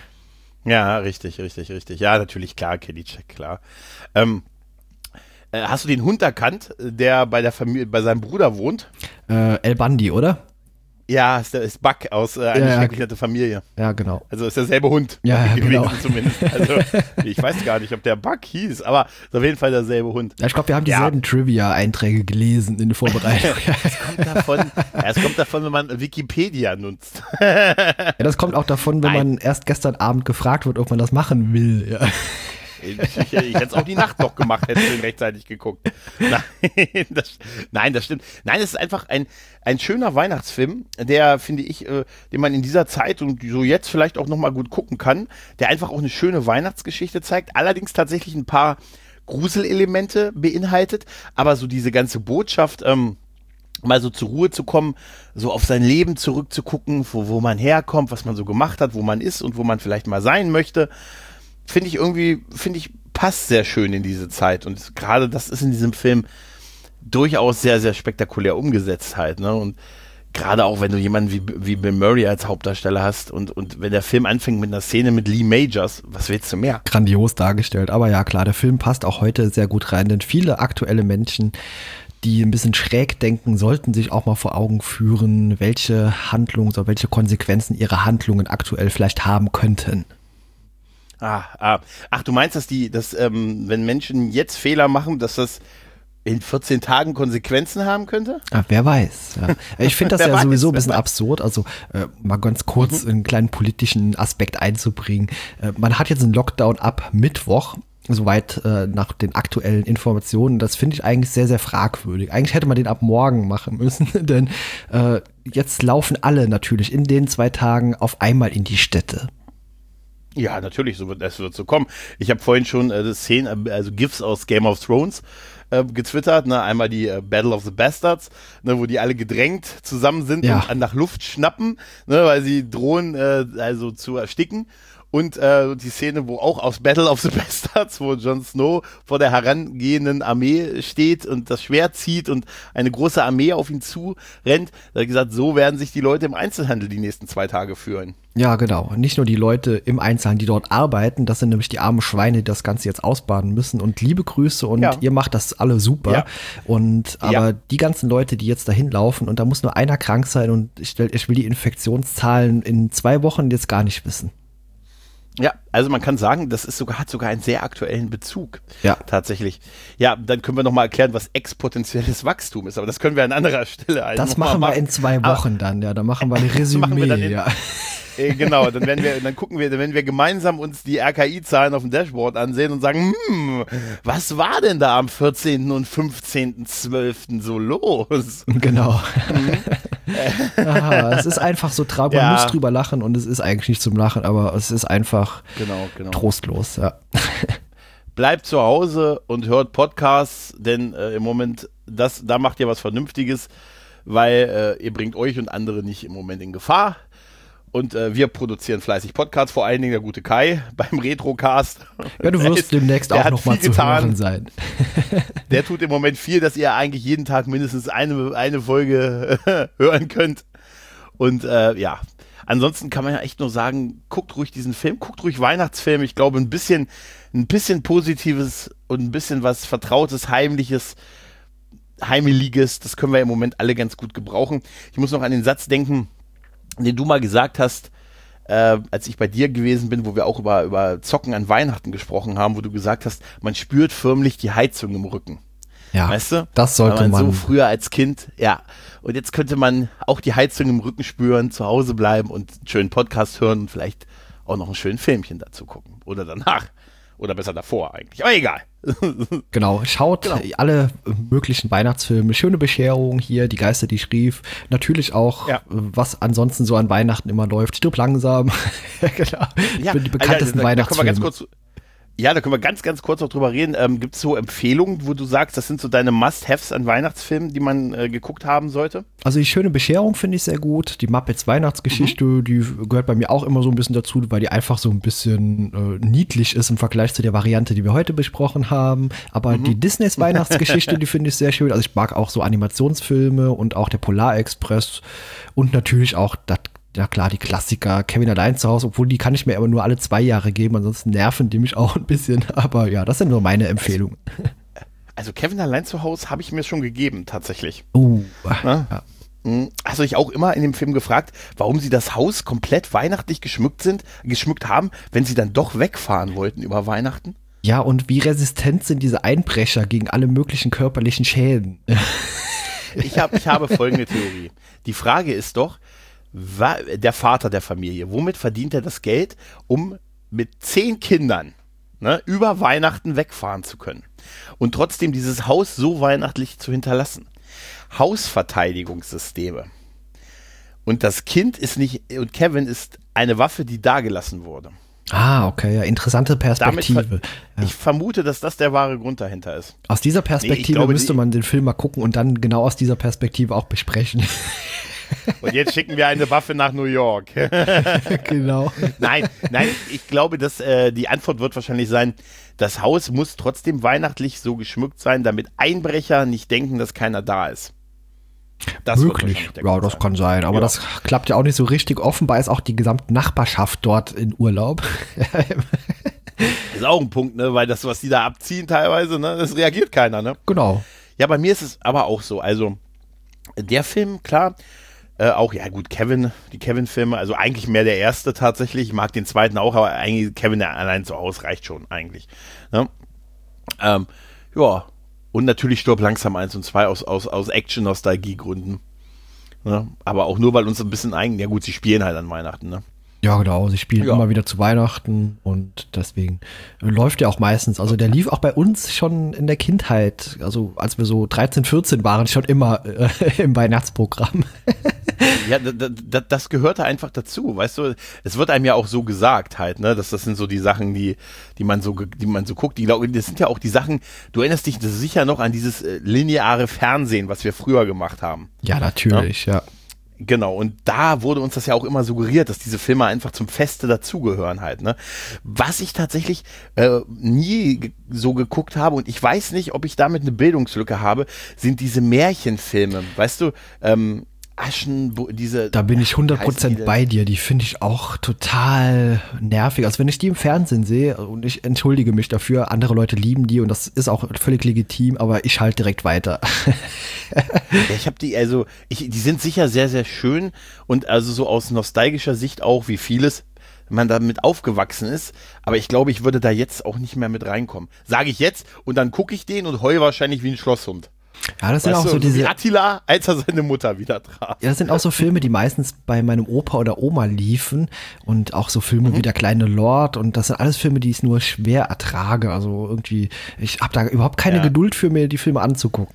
[SPEAKER 2] Ja, richtig, richtig, richtig. Ja, natürlich, klar, Caddyshack, klar. Ähm, äh, hast du den Hund erkannt, der bei der Familie, bei seinem Bruder wohnt?
[SPEAKER 3] Äh, El Bandi, oder?
[SPEAKER 2] Ja, ist, der, ist Buck aus äh, Eine
[SPEAKER 3] Ja, ja.
[SPEAKER 2] schrecklich nette Familie.
[SPEAKER 3] Ja, genau.
[SPEAKER 2] Also ist derselbe Hund
[SPEAKER 3] Ja, ja,
[SPEAKER 2] gewesen
[SPEAKER 3] genau.
[SPEAKER 2] zumindest. Also ich weiß gar nicht, ob der Buck hieß, aber ist auf jeden Fall derselbe Hund.
[SPEAKER 3] Ja, ich glaube, wir haben
[SPEAKER 2] Ja.
[SPEAKER 3] dieselben Trivia-Einträge gelesen in der Vorbereitung.
[SPEAKER 2] Es kommt davon, ja, es kommt davon, wenn man Wikipedia nutzt.
[SPEAKER 3] Ja, das kommt auch davon, wenn
[SPEAKER 2] Nein.
[SPEAKER 3] man erst gestern Abend gefragt wird, ob man das machen will. Ja.
[SPEAKER 2] Ich, ich, ich hätte es auch die Nacht noch gemacht, hätte ich rechtzeitig geguckt. Nein das, nein, das stimmt. Nein, es ist einfach ein, ein schöner Weihnachtsfilm, der, finde ich, äh, den man in dieser Zeit und so jetzt vielleicht auch nochmal gut gucken kann, der einfach auch eine schöne Weihnachtsgeschichte zeigt, allerdings tatsächlich ein paar Gruselelemente beinhaltet, aber so diese ganze Botschaft, ähm, mal so zur Ruhe zu kommen, so auf sein Leben zurückzugucken, wo, wo man herkommt, was man so gemacht hat, wo man ist und wo man vielleicht mal sein möchte, finde ich irgendwie, finde ich, passt sehr schön in diese Zeit. Und gerade das ist in diesem Film durchaus sehr, sehr spektakulär umgesetzt halt, ne? Und gerade auch, wenn du jemanden wie, wie Bill Murray als Hauptdarsteller hast und, und wenn der Film anfängt mit einer Szene mit Lee Majors, was willst du mehr?
[SPEAKER 3] Grandios dargestellt. Aber ja, klar, der Film passt auch heute sehr gut rein, denn viele aktuelle Menschen, die ein bisschen schräg denken, sollten sich auch mal vor Augen führen, welche Handlungen oder welche Konsequenzen ihre Handlungen aktuell vielleicht haben könnten.
[SPEAKER 2] Ah, ah. Ach, du meinst, dass die, dass, ähm, wenn Menschen jetzt Fehler machen, dass das in vierzehn Tagen Konsequenzen haben könnte?
[SPEAKER 3] Ah, wer weiß. Ja. Ich finde das
[SPEAKER 2] Wer
[SPEAKER 3] ja
[SPEAKER 2] weiß,
[SPEAKER 3] sowieso ein
[SPEAKER 2] wer
[SPEAKER 3] bisschen
[SPEAKER 2] weiß.
[SPEAKER 3] absurd, also äh, mal ganz kurz einen kleinen politischen Aspekt einzubringen. Äh, man hat jetzt einen Lockdown ab Mittwoch, soweit äh, nach den aktuellen Informationen. Das finde ich eigentlich sehr, sehr fragwürdig. Eigentlich hätte man den ab morgen machen müssen, denn äh, jetzt laufen alle natürlich in den zwei Tagen auf einmal in die Städte.
[SPEAKER 2] Ja, natürlich, so wird, das wird so kommen. Ich habe vorhin schon äh, Szenen, äh, also GIFs aus Game of Thrones äh, getwittert, ne? Einmal die äh, Battle of the Bastards, ne? Wo die alle gedrängt zusammen sind
[SPEAKER 3] Ja.
[SPEAKER 2] und an nach Luft schnappen, ne? Weil sie drohen, äh, also zu ersticken. Und äh, die Szene, wo auch aus Battle of the Bastards, wo Jon Snow vor der herangehenden Armee steht und das Schwert zieht und eine große Armee auf ihn zu rennt. Da hat er gesagt, so werden sich die Leute im Einzelhandel die nächsten zwei Tage führen.
[SPEAKER 3] Ja, genau. Nicht nur die Leute im Einzelhandel, die dort arbeiten, das sind nämlich die armen Schweine, die das Ganze jetzt ausbaden müssen. Und liebe Grüße und
[SPEAKER 2] Ja.
[SPEAKER 3] ihr macht das alle super.
[SPEAKER 2] Ja.
[SPEAKER 3] Und aber
[SPEAKER 2] Ja.
[SPEAKER 3] die ganzen Leute, die jetzt dahin laufen und da muss nur einer krank sein und ich, stell- ich will die Infektionszahlen in zwei Wochen jetzt gar nicht wissen.
[SPEAKER 2] Ja, also man kann sagen, das ist sogar, hat sogar einen sehr aktuellen Bezug.
[SPEAKER 3] Ja.
[SPEAKER 2] Tatsächlich. Ja, dann können wir nochmal erklären, was exponentielles Wachstum ist, aber das können wir an anderer Stelle also
[SPEAKER 3] Das
[SPEAKER 2] noch mal
[SPEAKER 3] machen wir in zwei
[SPEAKER 2] Aber-
[SPEAKER 3] Wochen dann, ja. Da machen wir ein
[SPEAKER 2] Das machen wir
[SPEAKER 3] Resümee.
[SPEAKER 2] dann in-
[SPEAKER 3] Ja.
[SPEAKER 2] Äh, genau, dann werden wir, dann gucken wir, dann werden wir gemeinsam uns die R K I-Zahlen auf dem Dashboard ansehen und sagen, hm, was war denn da am vierzehnten und fünfzehnten zwölften so los?
[SPEAKER 3] Genau. Aha, es ist einfach so traurig. Man
[SPEAKER 2] Ja.
[SPEAKER 3] muss drüber lachen und es ist eigentlich nicht zum Lachen, aber es ist einfach
[SPEAKER 2] Genau, genau.
[SPEAKER 3] trostlos, ja.
[SPEAKER 2] Bleibt zu Hause und hört Podcasts, denn äh, im Moment, das, da macht ihr was Vernünftiges, weil äh, ihr bringt euch und andere nicht im Moment in Gefahr. Und äh, wir produzieren fleißig Podcasts, vor allen Dingen der gute Kai beim Retrocast.
[SPEAKER 3] Ja, du
[SPEAKER 2] Der
[SPEAKER 3] wirst
[SPEAKER 2] ist-
[SPEAKER 3] demnächst
[SPEAKER 2] der
[SPEAKER 3] auch
[SPEAKER 2] hat
[SPEAKER 3] noch mal
[SPEAKER 2] viel
[SPEAKER 3] zu
[SPEAKER 2] getan.
[SPEAKER 3] hören sein.
[SPEAKER 2] Der tut im Moment viel, dass ihr eigentlich jeden Tag mindestens eine, eine Folge hören könnt. Und äh, ja, ansonsten kann man ja echt nur sagen, guckt ruhig diesen Film, guckt ruhig Weihnachtsfilm. Ich glaube, ein bisschen, ein bisschen Positives und ein bisschen was Vertrautes, Heimliches, Heimeliges, das können wir im Moment alle ganz gut gebrauchen. Ich muss noch an den Satz denken, den du mal gesagt hast, äh, als ich bei dir gewesen bin, wo wir auch über, über Zocken an Weihnachten gesprochen haben, wo du gesagt hast, man spürt förmlich die Heizung im Rücken.
[SPEAKER 3] Ja,
[SPEAKER 2] Weißt du?
[SPEAKER 3] das sollte
[SPEAKER 2] Weil man
[SPEAKER 3] man.
[SPEAKER 2] so früher als Kind, ja. Und jetzt könnte man auch die Heizung im Rücken spüren, zu Hause bleiben und einen schönen Podcast hören und vielleicht auch noch ein schönes Filmchen dazu gucken. Oder danach. Oder besser davor eigentlich. Aber egal.
[SPEAKER 3] Genau, schaut
[SPEAKER 2] Genau.
[SPEAKER 3] alle möglichen Weihnachtsfilme, schöne Bescherung hier, die Geister, die schrieb. Natürlich auch,
[SPEAKER 2] Ja.
[SPEAKER 3] äh, was ansonsten so an Weihnachten immer läuft. Stirb langsam. Ja, genau.
[SPEAKER 2] Ja,
[SPEAKER 3] Für die bekanntesten
[SPEAKER 2] also, da, da können wir
[SPEAKER 3] Weihnachtsfilme.
[SPEAKER 2] ganz kurz, Ja, da können wir ganz, ganz kurz noch drüber reden. Ähm, gibt es so Empfehlungen, wo du sagst, das sind so deine Must-Haves an Weihnachtsfilmen, die man äh, geguckt haben sollte?
[SPEAKER 3] Also die schöne Bescherung finde ich sehr gut. Die Muppets Weihnachtsgeschichte, mhm. die gehört bei mir auch immer so ein bisschen dazu, weil die einfach so ein bisschen äh, niedlich ist im Vergleich zu der Variante, die wir heute besprochen haben. Aber mhm. die Disneys Weihnachtsgeschichte, die finde ich sehr schön. Also ich mag auch so Animationsfilme und auch der Polarexpress und natürlich auch das. Ja klar, die Klassiker, Kevin allein zu Hause, obwohl die kann ich mir aber nur alle zwei Jahre geben, ansonsten nerven die mich auch ein bisschen, aber ja, das sind nur meine Empfehlungen.
[SPEAKER 2] Also, also Kevin allein zu Hause habe ich mir schon gegeben, tatsächlich.
[SPEAKER 3] Uh,
[SPEAKER 2] ja. Hast du dich auch immer in dem Film gefragt, warum sie das Haus komplett weihnachtlich geschmückt sind, geschmückt haben, wenn sie dann doch wegfahren wollten über Weihnachten?
[SPEAKER 3] Ja, und wie resistent sind diese Einbrecher gegen alle möglichen körperlichen Schäden?
[SPEAKER 2] Ich, hab, ich habe folgende Theorie. Die Frage ist doch, der Vater der Familie, womit verdient er das Geld, um mit zehn Kindern ne, über Weihnachten wegfahren zu können und trotzdem dieses Haus so weihnachtlich zu hinterlassen? Hausverteidigungssysteme. Und das Kind ist nicht, und Kevin ist eine Waffe, die dagelassen wurde.
[SPEAKER 3] Ah, okay, ja, interessante Perspektive.
[SPEAKER 2] Ver-
[SPEAKER 3] ja.
[SPEAKER 2] Ich vermute, dass das der wahre Grund dahinter ist.
[SPEAKER 3] Aus dieser Perspektive nee, glaube, müsste man den Film mal gucken und dann genau aus dieser Perspektive auch besprechen.
[SPEAKER 2] Und jetzt schicken wir eine Waffe nach New York.
[SPEAKER 3] Genau.
[SPEAKER 2] Nein, nein, ich glaube, dass äh, die Antwort wird wahrscheinlich sein, das Haus muss trotzdem weihnachtlich so geschmückt sein, damit Einbrecher nicht denken, dass keiner da ist. Das
[SPEAKER 3] Möglich, ja, das sein. kann sein, aber ja. das klappt ja auch nicht so richtig. Offenbar ist auch die gesamte Nachbarschaft dort in Urlaub.
[SPEAKER 2] Ist auch ein Punkt, ne, weil das, was die da abziehen teilweise, ne, das reagiert keiner, ne?
[SPEAKER 3] Genau.
[SPEAKER 2] Ja, bei mir ist es aber auch so, also der Film, klar, Äh, auch, ja gut, Kevin, die Kevin-Filme, also eigentlich mehr der erste tatsächlich, ich mag den zweiten auch, aber eigentlich Kevin allein zu Hause reicht schon eigentlich. Ne? Ähm, ja, und natürlich Stirb langsam eins und zwei aus, aus, aus Action-Nostalgie-Gründen. Ne? Aber auch nur, weil uns ein bisschen eigen, ja gut, sie spielen halt an Weihnachten, ne?
[SPEAKER 3] Ja, genau, sie spielen
[SPEAKER 2] ja.
[SPEAKER 3] immer wieder zu Weihnachten und deswegen läuft der auch meistens. Also der lief auch bei uns schon in der Kindheit, also als wir so dreizehn, vierzehn waren, schon immer äh, im Weihnachtsprogramm.
[SPEAKER 2] Ja, d- d- das gehörte einfach dazu, weißt du, es wird einem ja auch so gesagt halt, ne, dass das sind so die Sachen, die, die man so, die man so guckt, die, das sind ja auch die Sachen, du erinnerst dich sicher noch an dieses äh, lineare Fernsehen, was wir früher gemacht haben.
[SPEAKER 3] Ja, natürlich, ja. ja.
[SPEAKER 2] Genau, und da wurde uns das ja auch immer suggeriert, dass diese Filme einfach zum Feste dazugehören halt, ne? Was ich tatsächlich äh, nie ge- so geguckt habe, und ich weiß nicht, ob ich damit eine Bildungslücke habe, sind diese Märchenfilme, weißt du, ähm, Aschen, diese...
[SPEAKER 3] Da bin ich hundert Prozent bei dir, die finde ich auch total nervig. Also wenn ich die im Fernsehen sehe, und ich entschuldige mich dafür, andere Leute lieben die und das ist auch völlig legitim, aber ich schalte direkt weiter.
[SPEAKER 2] Ja, ich habe die, also, ich, die sind sicher sehr, sehr schön und also so aus nostalgischer Sicht auch, wie vieles man damit aufgewachsen ist, aber ich glaube, ich würde da jetzt auch nicht mehr mit reinkommen. Sage ich jetzt und dann gucke ich den und heul wahrscheinlich wie ein Schlosshund.
[SPEAKER 3] Ja, das sind
[SPEAKER 2] weißt
[SPEAKER 3] auch
[SPEAKER 2] du,
[SPEAKER 3] so diese.
[SPEAKER 2] Wie Attila, als er seine Mutter wieder traf.
[SPEAKER 3] Ja, das sind auch so Filme, die meistens bei meinem Opa oder Oma liefen und auch so Filme mhm. wie Der kleine Lord und das sind alles Filme, die ich nur schwer ertrage. Also irgendwie, ich habe da überhaupt keine ja. Geduld für mir, die Filme anzugucken.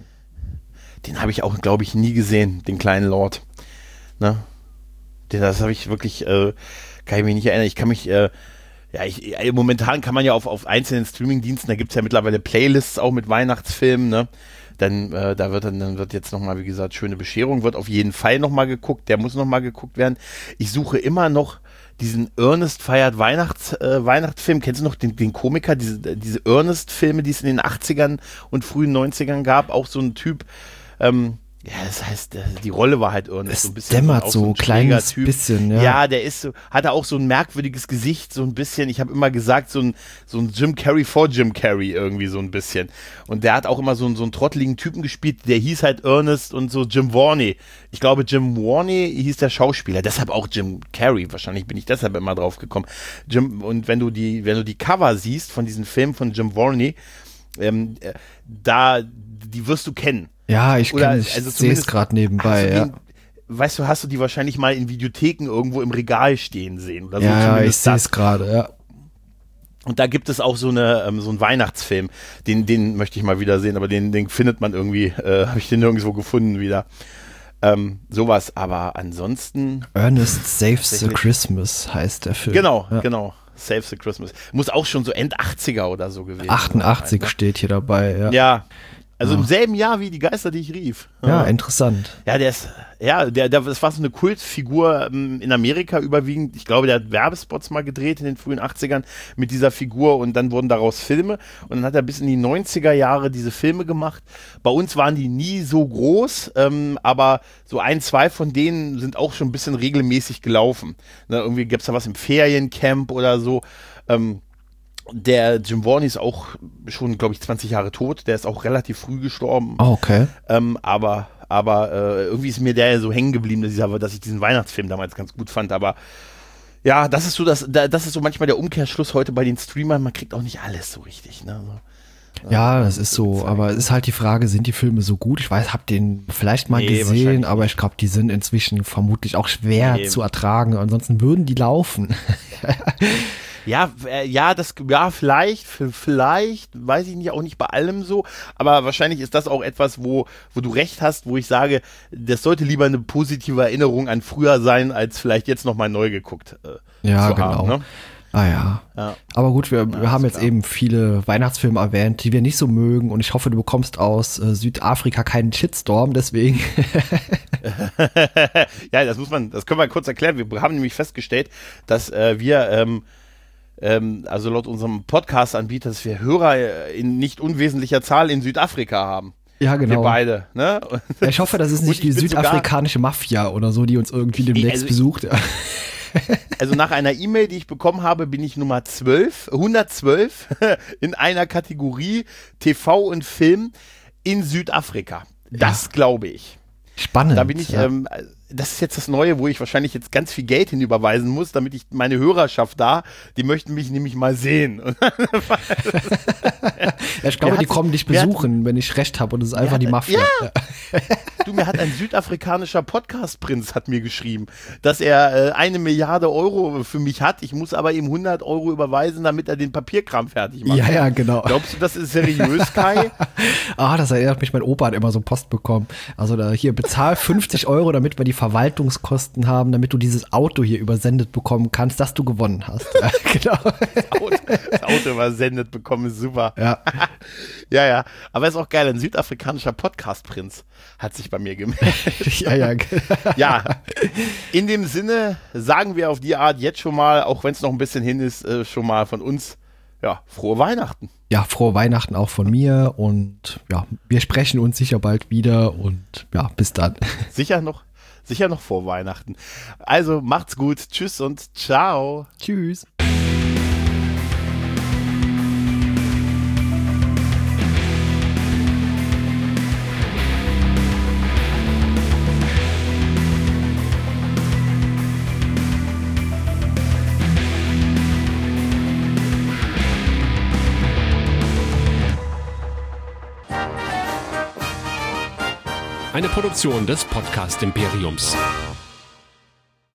[SPEAKER 2] Den habe ich auch, glaube ich, nie gesehen, den kleinen Lord. Ne? Den, das habe ich wirklich, äh, kann ich mich nicht erinnern. Ich kann mich, äh, ja, ich, äh, momentan kann man ja auf, auf einzelnen Streamingdiensten, da gibt es ja mittlerweile Playlists auch mit Weihnachtsfilmen, ne? Dann, äh, da wird dann, dann wird jetzt nochmal, wie gesagt, Schöne Bescherung, wird auf jeden Fall nochmal geguckt, der muss nochmal geguckt werden. Ich suche immer noch diesen Ernest feiert Weihnachts, äh, Weihnachtsfilm. Kennst du noch den, den Komiker, diese, diese Ernest-Filme, die es in den achtzigern und frühen neunzigern gab? Auch so ein Typ, ähm, ja, das heißt, die Rolle war halt Ernest.
[SPEAKER 3] Es
[SPEAKER 2] so ein bisschen
[SPEAKER 3] dämmert
[SPEAKER 2] so,
[SPEAKER 3] so ein kleines bisschen, ja.
[SPEAKER 2] Ja, der ist so, hatte auch so ein merkwürdiges Gesicht, so ein bisschen, ich habe immer gesagt, so ein, so ein Jim Carrey vor Jim Carrey irgendwie so ein bisschen. Und der hat auch immer so, einen, so einen trotteligen Typen gespielt, der hieß halt Ernest und so Jim Varney. Ich glaube, Jim Varney hieß der Schauspieler, deshalb auch Jim Carrey, wahrscheinlich bin ich deshalb immer drauf gekommen. Jim, und wenn du die, wenn du die Cover siehst von diesen Filmen von Jim Varney, ähm, da, die wirst du kennen.
[SPEAKER 3] Ja, ich, also sehe es gerade nebenbei, ja.
[SPEAKER 2] Den, weißt du, hast du die wahrscheinlich mal in Videotheken irgendwo im Regal stehen sehen? Oder so,
[SPEAKER 3] ja, ich sehe es gerade, ja.
[SPEAKER 2] Und da gibt es auch so, eine, ähm, so einen Weihnachtsfilm, den, den möchte ich mal wieder sehen, aber den, den findet man irgendwie, äh, habe ich den nirgendwo gefunden wieder. Ähm, sowas, aber ansonsten...
[SPEAKER 3] Ernest Saves the Christmas heißt der Film.
[SPEAKER 2] Genau,
[SPEAKER 3] ja.
[SPEAKER 2] genau. Save the Christmas. Muss auch schon so End achtziger oder so gewesen
[SPEAKER 3] achtundachtzig
[SPEAKER 2] sein, ne?
[SPEAKER 3] steht hier dabei, ja.
[SPEAKER 2] Ja, also
[SPEAKER 3] Ja.
[SPEAKER 2] im selben Jahr wie die Geister, die ich rief.
[SPEAKER 3] Ja, interessant.
[SPEAKER 2] Ja, der ist, ja, der, der, das war so eine Kultfigur ähm, in Amerika überwiegend. Ich glaube, der hat Werbespots mal gedreht in den frühen achtzigern mit dieser Figur und dann wurden daraus Filme und dann hat er bis in die neunziger Jahre diese Filme gemacht. Bei uns waren die nie so groß, ähm, aber so ein, zwei von denen sind auch schon ein bisschen regelmäßig gelaufen. Ne, irgendwie gab es da was im Feriencamp oder so. Ähm, Der Jim Varney ist auch schon, glaube ich, zwanzig Jahre tot. Der ist auch relativ früh gestorben.
[SPEAKER 3] Oh, okay.
[SPEAKER 2] Ähm, aber aber äh, irgendwie ist mir der so hängen geblieben, dass ich, dass ich diesen Weihnachtsfilm damals ganz gut fand. Aber ja, das ist so das, das ist so manchmal der Umkehrschluss heute bei den Streamern. Man kriegt auch nicht alles so richtig. Ne? So,
[SPEAKER 3] Ja, das ist so, aber es ist halt die Frage, sind die Filme so gut? Ich weiß, hab den vielleicht mal
[SPEAKER 2] Nee,
[SPEAKER 3] gesehen,
[SPEAKER 2] wahrscheinlich
[SPEAKER 3] aber ich glaube, die sind inzwischen vermutlich auch schwer
[SPEAKER 2] Nee.
[SPEAKER 3] zu ertragen, ansonsten würden die laufen.
[SPEAKER 2] Ja, äh, ja, das, ja, vielleicht, v- vielleicht, weiß ich nicht, auch nicht bei allem so, aber wahrscheinlich ist das auch etwas, wo, wo du recht hast, wo ich sage, das sollte lieber eine positive Erinnerung an früher sein, als vielleicht jetzt nochmal neu geguckt äh,
[SPEAKER 3] Ja,
[SPEAKER 2] zu
[SPEAKER 3] genau.
[SPEAKER 2] haben. Ne?
[SPEAKER 3] Ah ja.
[SPEAKER 2] Ja.
[SPEAKER 3] Aber gut, wir, wir
[SPEAKER 2] Ja,
[SPEAKER 3] haben
[SPEAKER 2] ist
[SPEAKER 3] jetzt
[SPEAKER 2] klar.
[SPEAKER 3] eben viele Weihnachtsfilme erwähnt, die wir nicht so mögen und ich hoffe, du bekommst aus äh, Südafrika keinen Shitstorm, deswegen.
[SPEAKER 2] Ja, das muss man, das können wir kurz erklären. Wir haben nämlich festgestellt, dass äh, wir, ähm, ähm, also laut unserem Podcast-Anbieter, dass wir Hörer äh, in nicht unwesentlicher Zahl in Südafrika haben.
[SPEAKER 3] Ja,
[SPEAKER 2] Wir
[SPEAKER 3] genau.
[SPEAKER 2] beide, ne? Und
[SPEAKER 3] Ja, ich hoffe, das ist
[SPEAKER 2] und
[SPEAKER 3] nicht
[SPEAKER 2] ich
[SPEAKER 3] die
[SPEAKER 2] bin sogar-
[SPEAKER 3] südafrikanische Mafia oder so, die uns irgendwie demnächst
[SPEAKER 2] also-
[SPEAKER 3] besucht.
[SPEAKER 2] Also nach einer E-Mail, die ich bekommen habe, bin ich Nummer zwölf, hundertzwölf in einer Kategorie T V und Film in Südafrika. Das glaube ich.
[SPEAKER 3] Spannend.
[SPEAKER 2] Da bin ich,
[SPEAKER 3] ja.
[SPEAKER 2] ähm, das ist jetzt das Neue, wo ich wahrscheinlich jetzt ganz viel Geld hinüberweisen muss, damit ich meine Hörerschaft da, die möchten mich nämlich mal sehen. Und
[SPEAKER 3] ja, ich glaube,
[SPEAKER 2] wer
[SPEAKER 3] die
[SPEAKER 2] hat-
[SPEAKER 3] kommen dich
[SPEAKER 2] wer hat-
[SPEAKER 3] besuchen, wenn ich recht habe und es ist einfach
[SPEAKER 2] hat-
[SPEAKER 3] die Mafia.
[SPEAKER 2] ja. Du, mir hat ein südafrikanischer Podcast-Prinz hat mir geschrieben, dass er äh, eine Milliarde Euro für mich hat. Ich muss aber ihm hundert Euro überweisen, damit er den Papierkram fertig macht.
[SPEAKER 3] Ja, ja, genau.
[SPEAKER 2] Glaubst du, das ist seriös, Kai?
[SPEAKER 3] Ah, das erinnert mich, mein Opa hat immer so Post bekommen. Also da hier, bezahl fünfzig Euro, damit wir die Verwaltungskosten haben, damit du dieses Auto hier übersendet bekommen kannst, das du gewonnen hast. Ja, genau.
[SPEAKER 2] Das Auto, das Auto übersendet bekommen ist super.
[SPEAKER 3] Ja.
[SPEAKER 2] Ja, ja. Aber ist auch geil, ein südafrikanischer Podcast-Prinz hat sich bei mir gemeldet.
[SPEAKER 3] ja, ja.
[SPEAKER 2] Ja, in dem Sinne sagen wir auf die Art jetzt schon mal, auch wenn es noch ein bisschen hin ist, äh, schon mal von uns, ja, frohe Weihnachten.
[SPEAKER 3] Ja, frohe Weihnachten auch von mir und ja, wir sprechen uns sicher bald wieder und ja, bis dann.
[SPEAKER 2] Sicher noch, sicher noch vor Weihnachten. Also macht's gut, tschüss und ciao.
[SPEAKER 3] Tschüss.
[SPEAKER 4] Eine Produktion des Podcast Imperiums.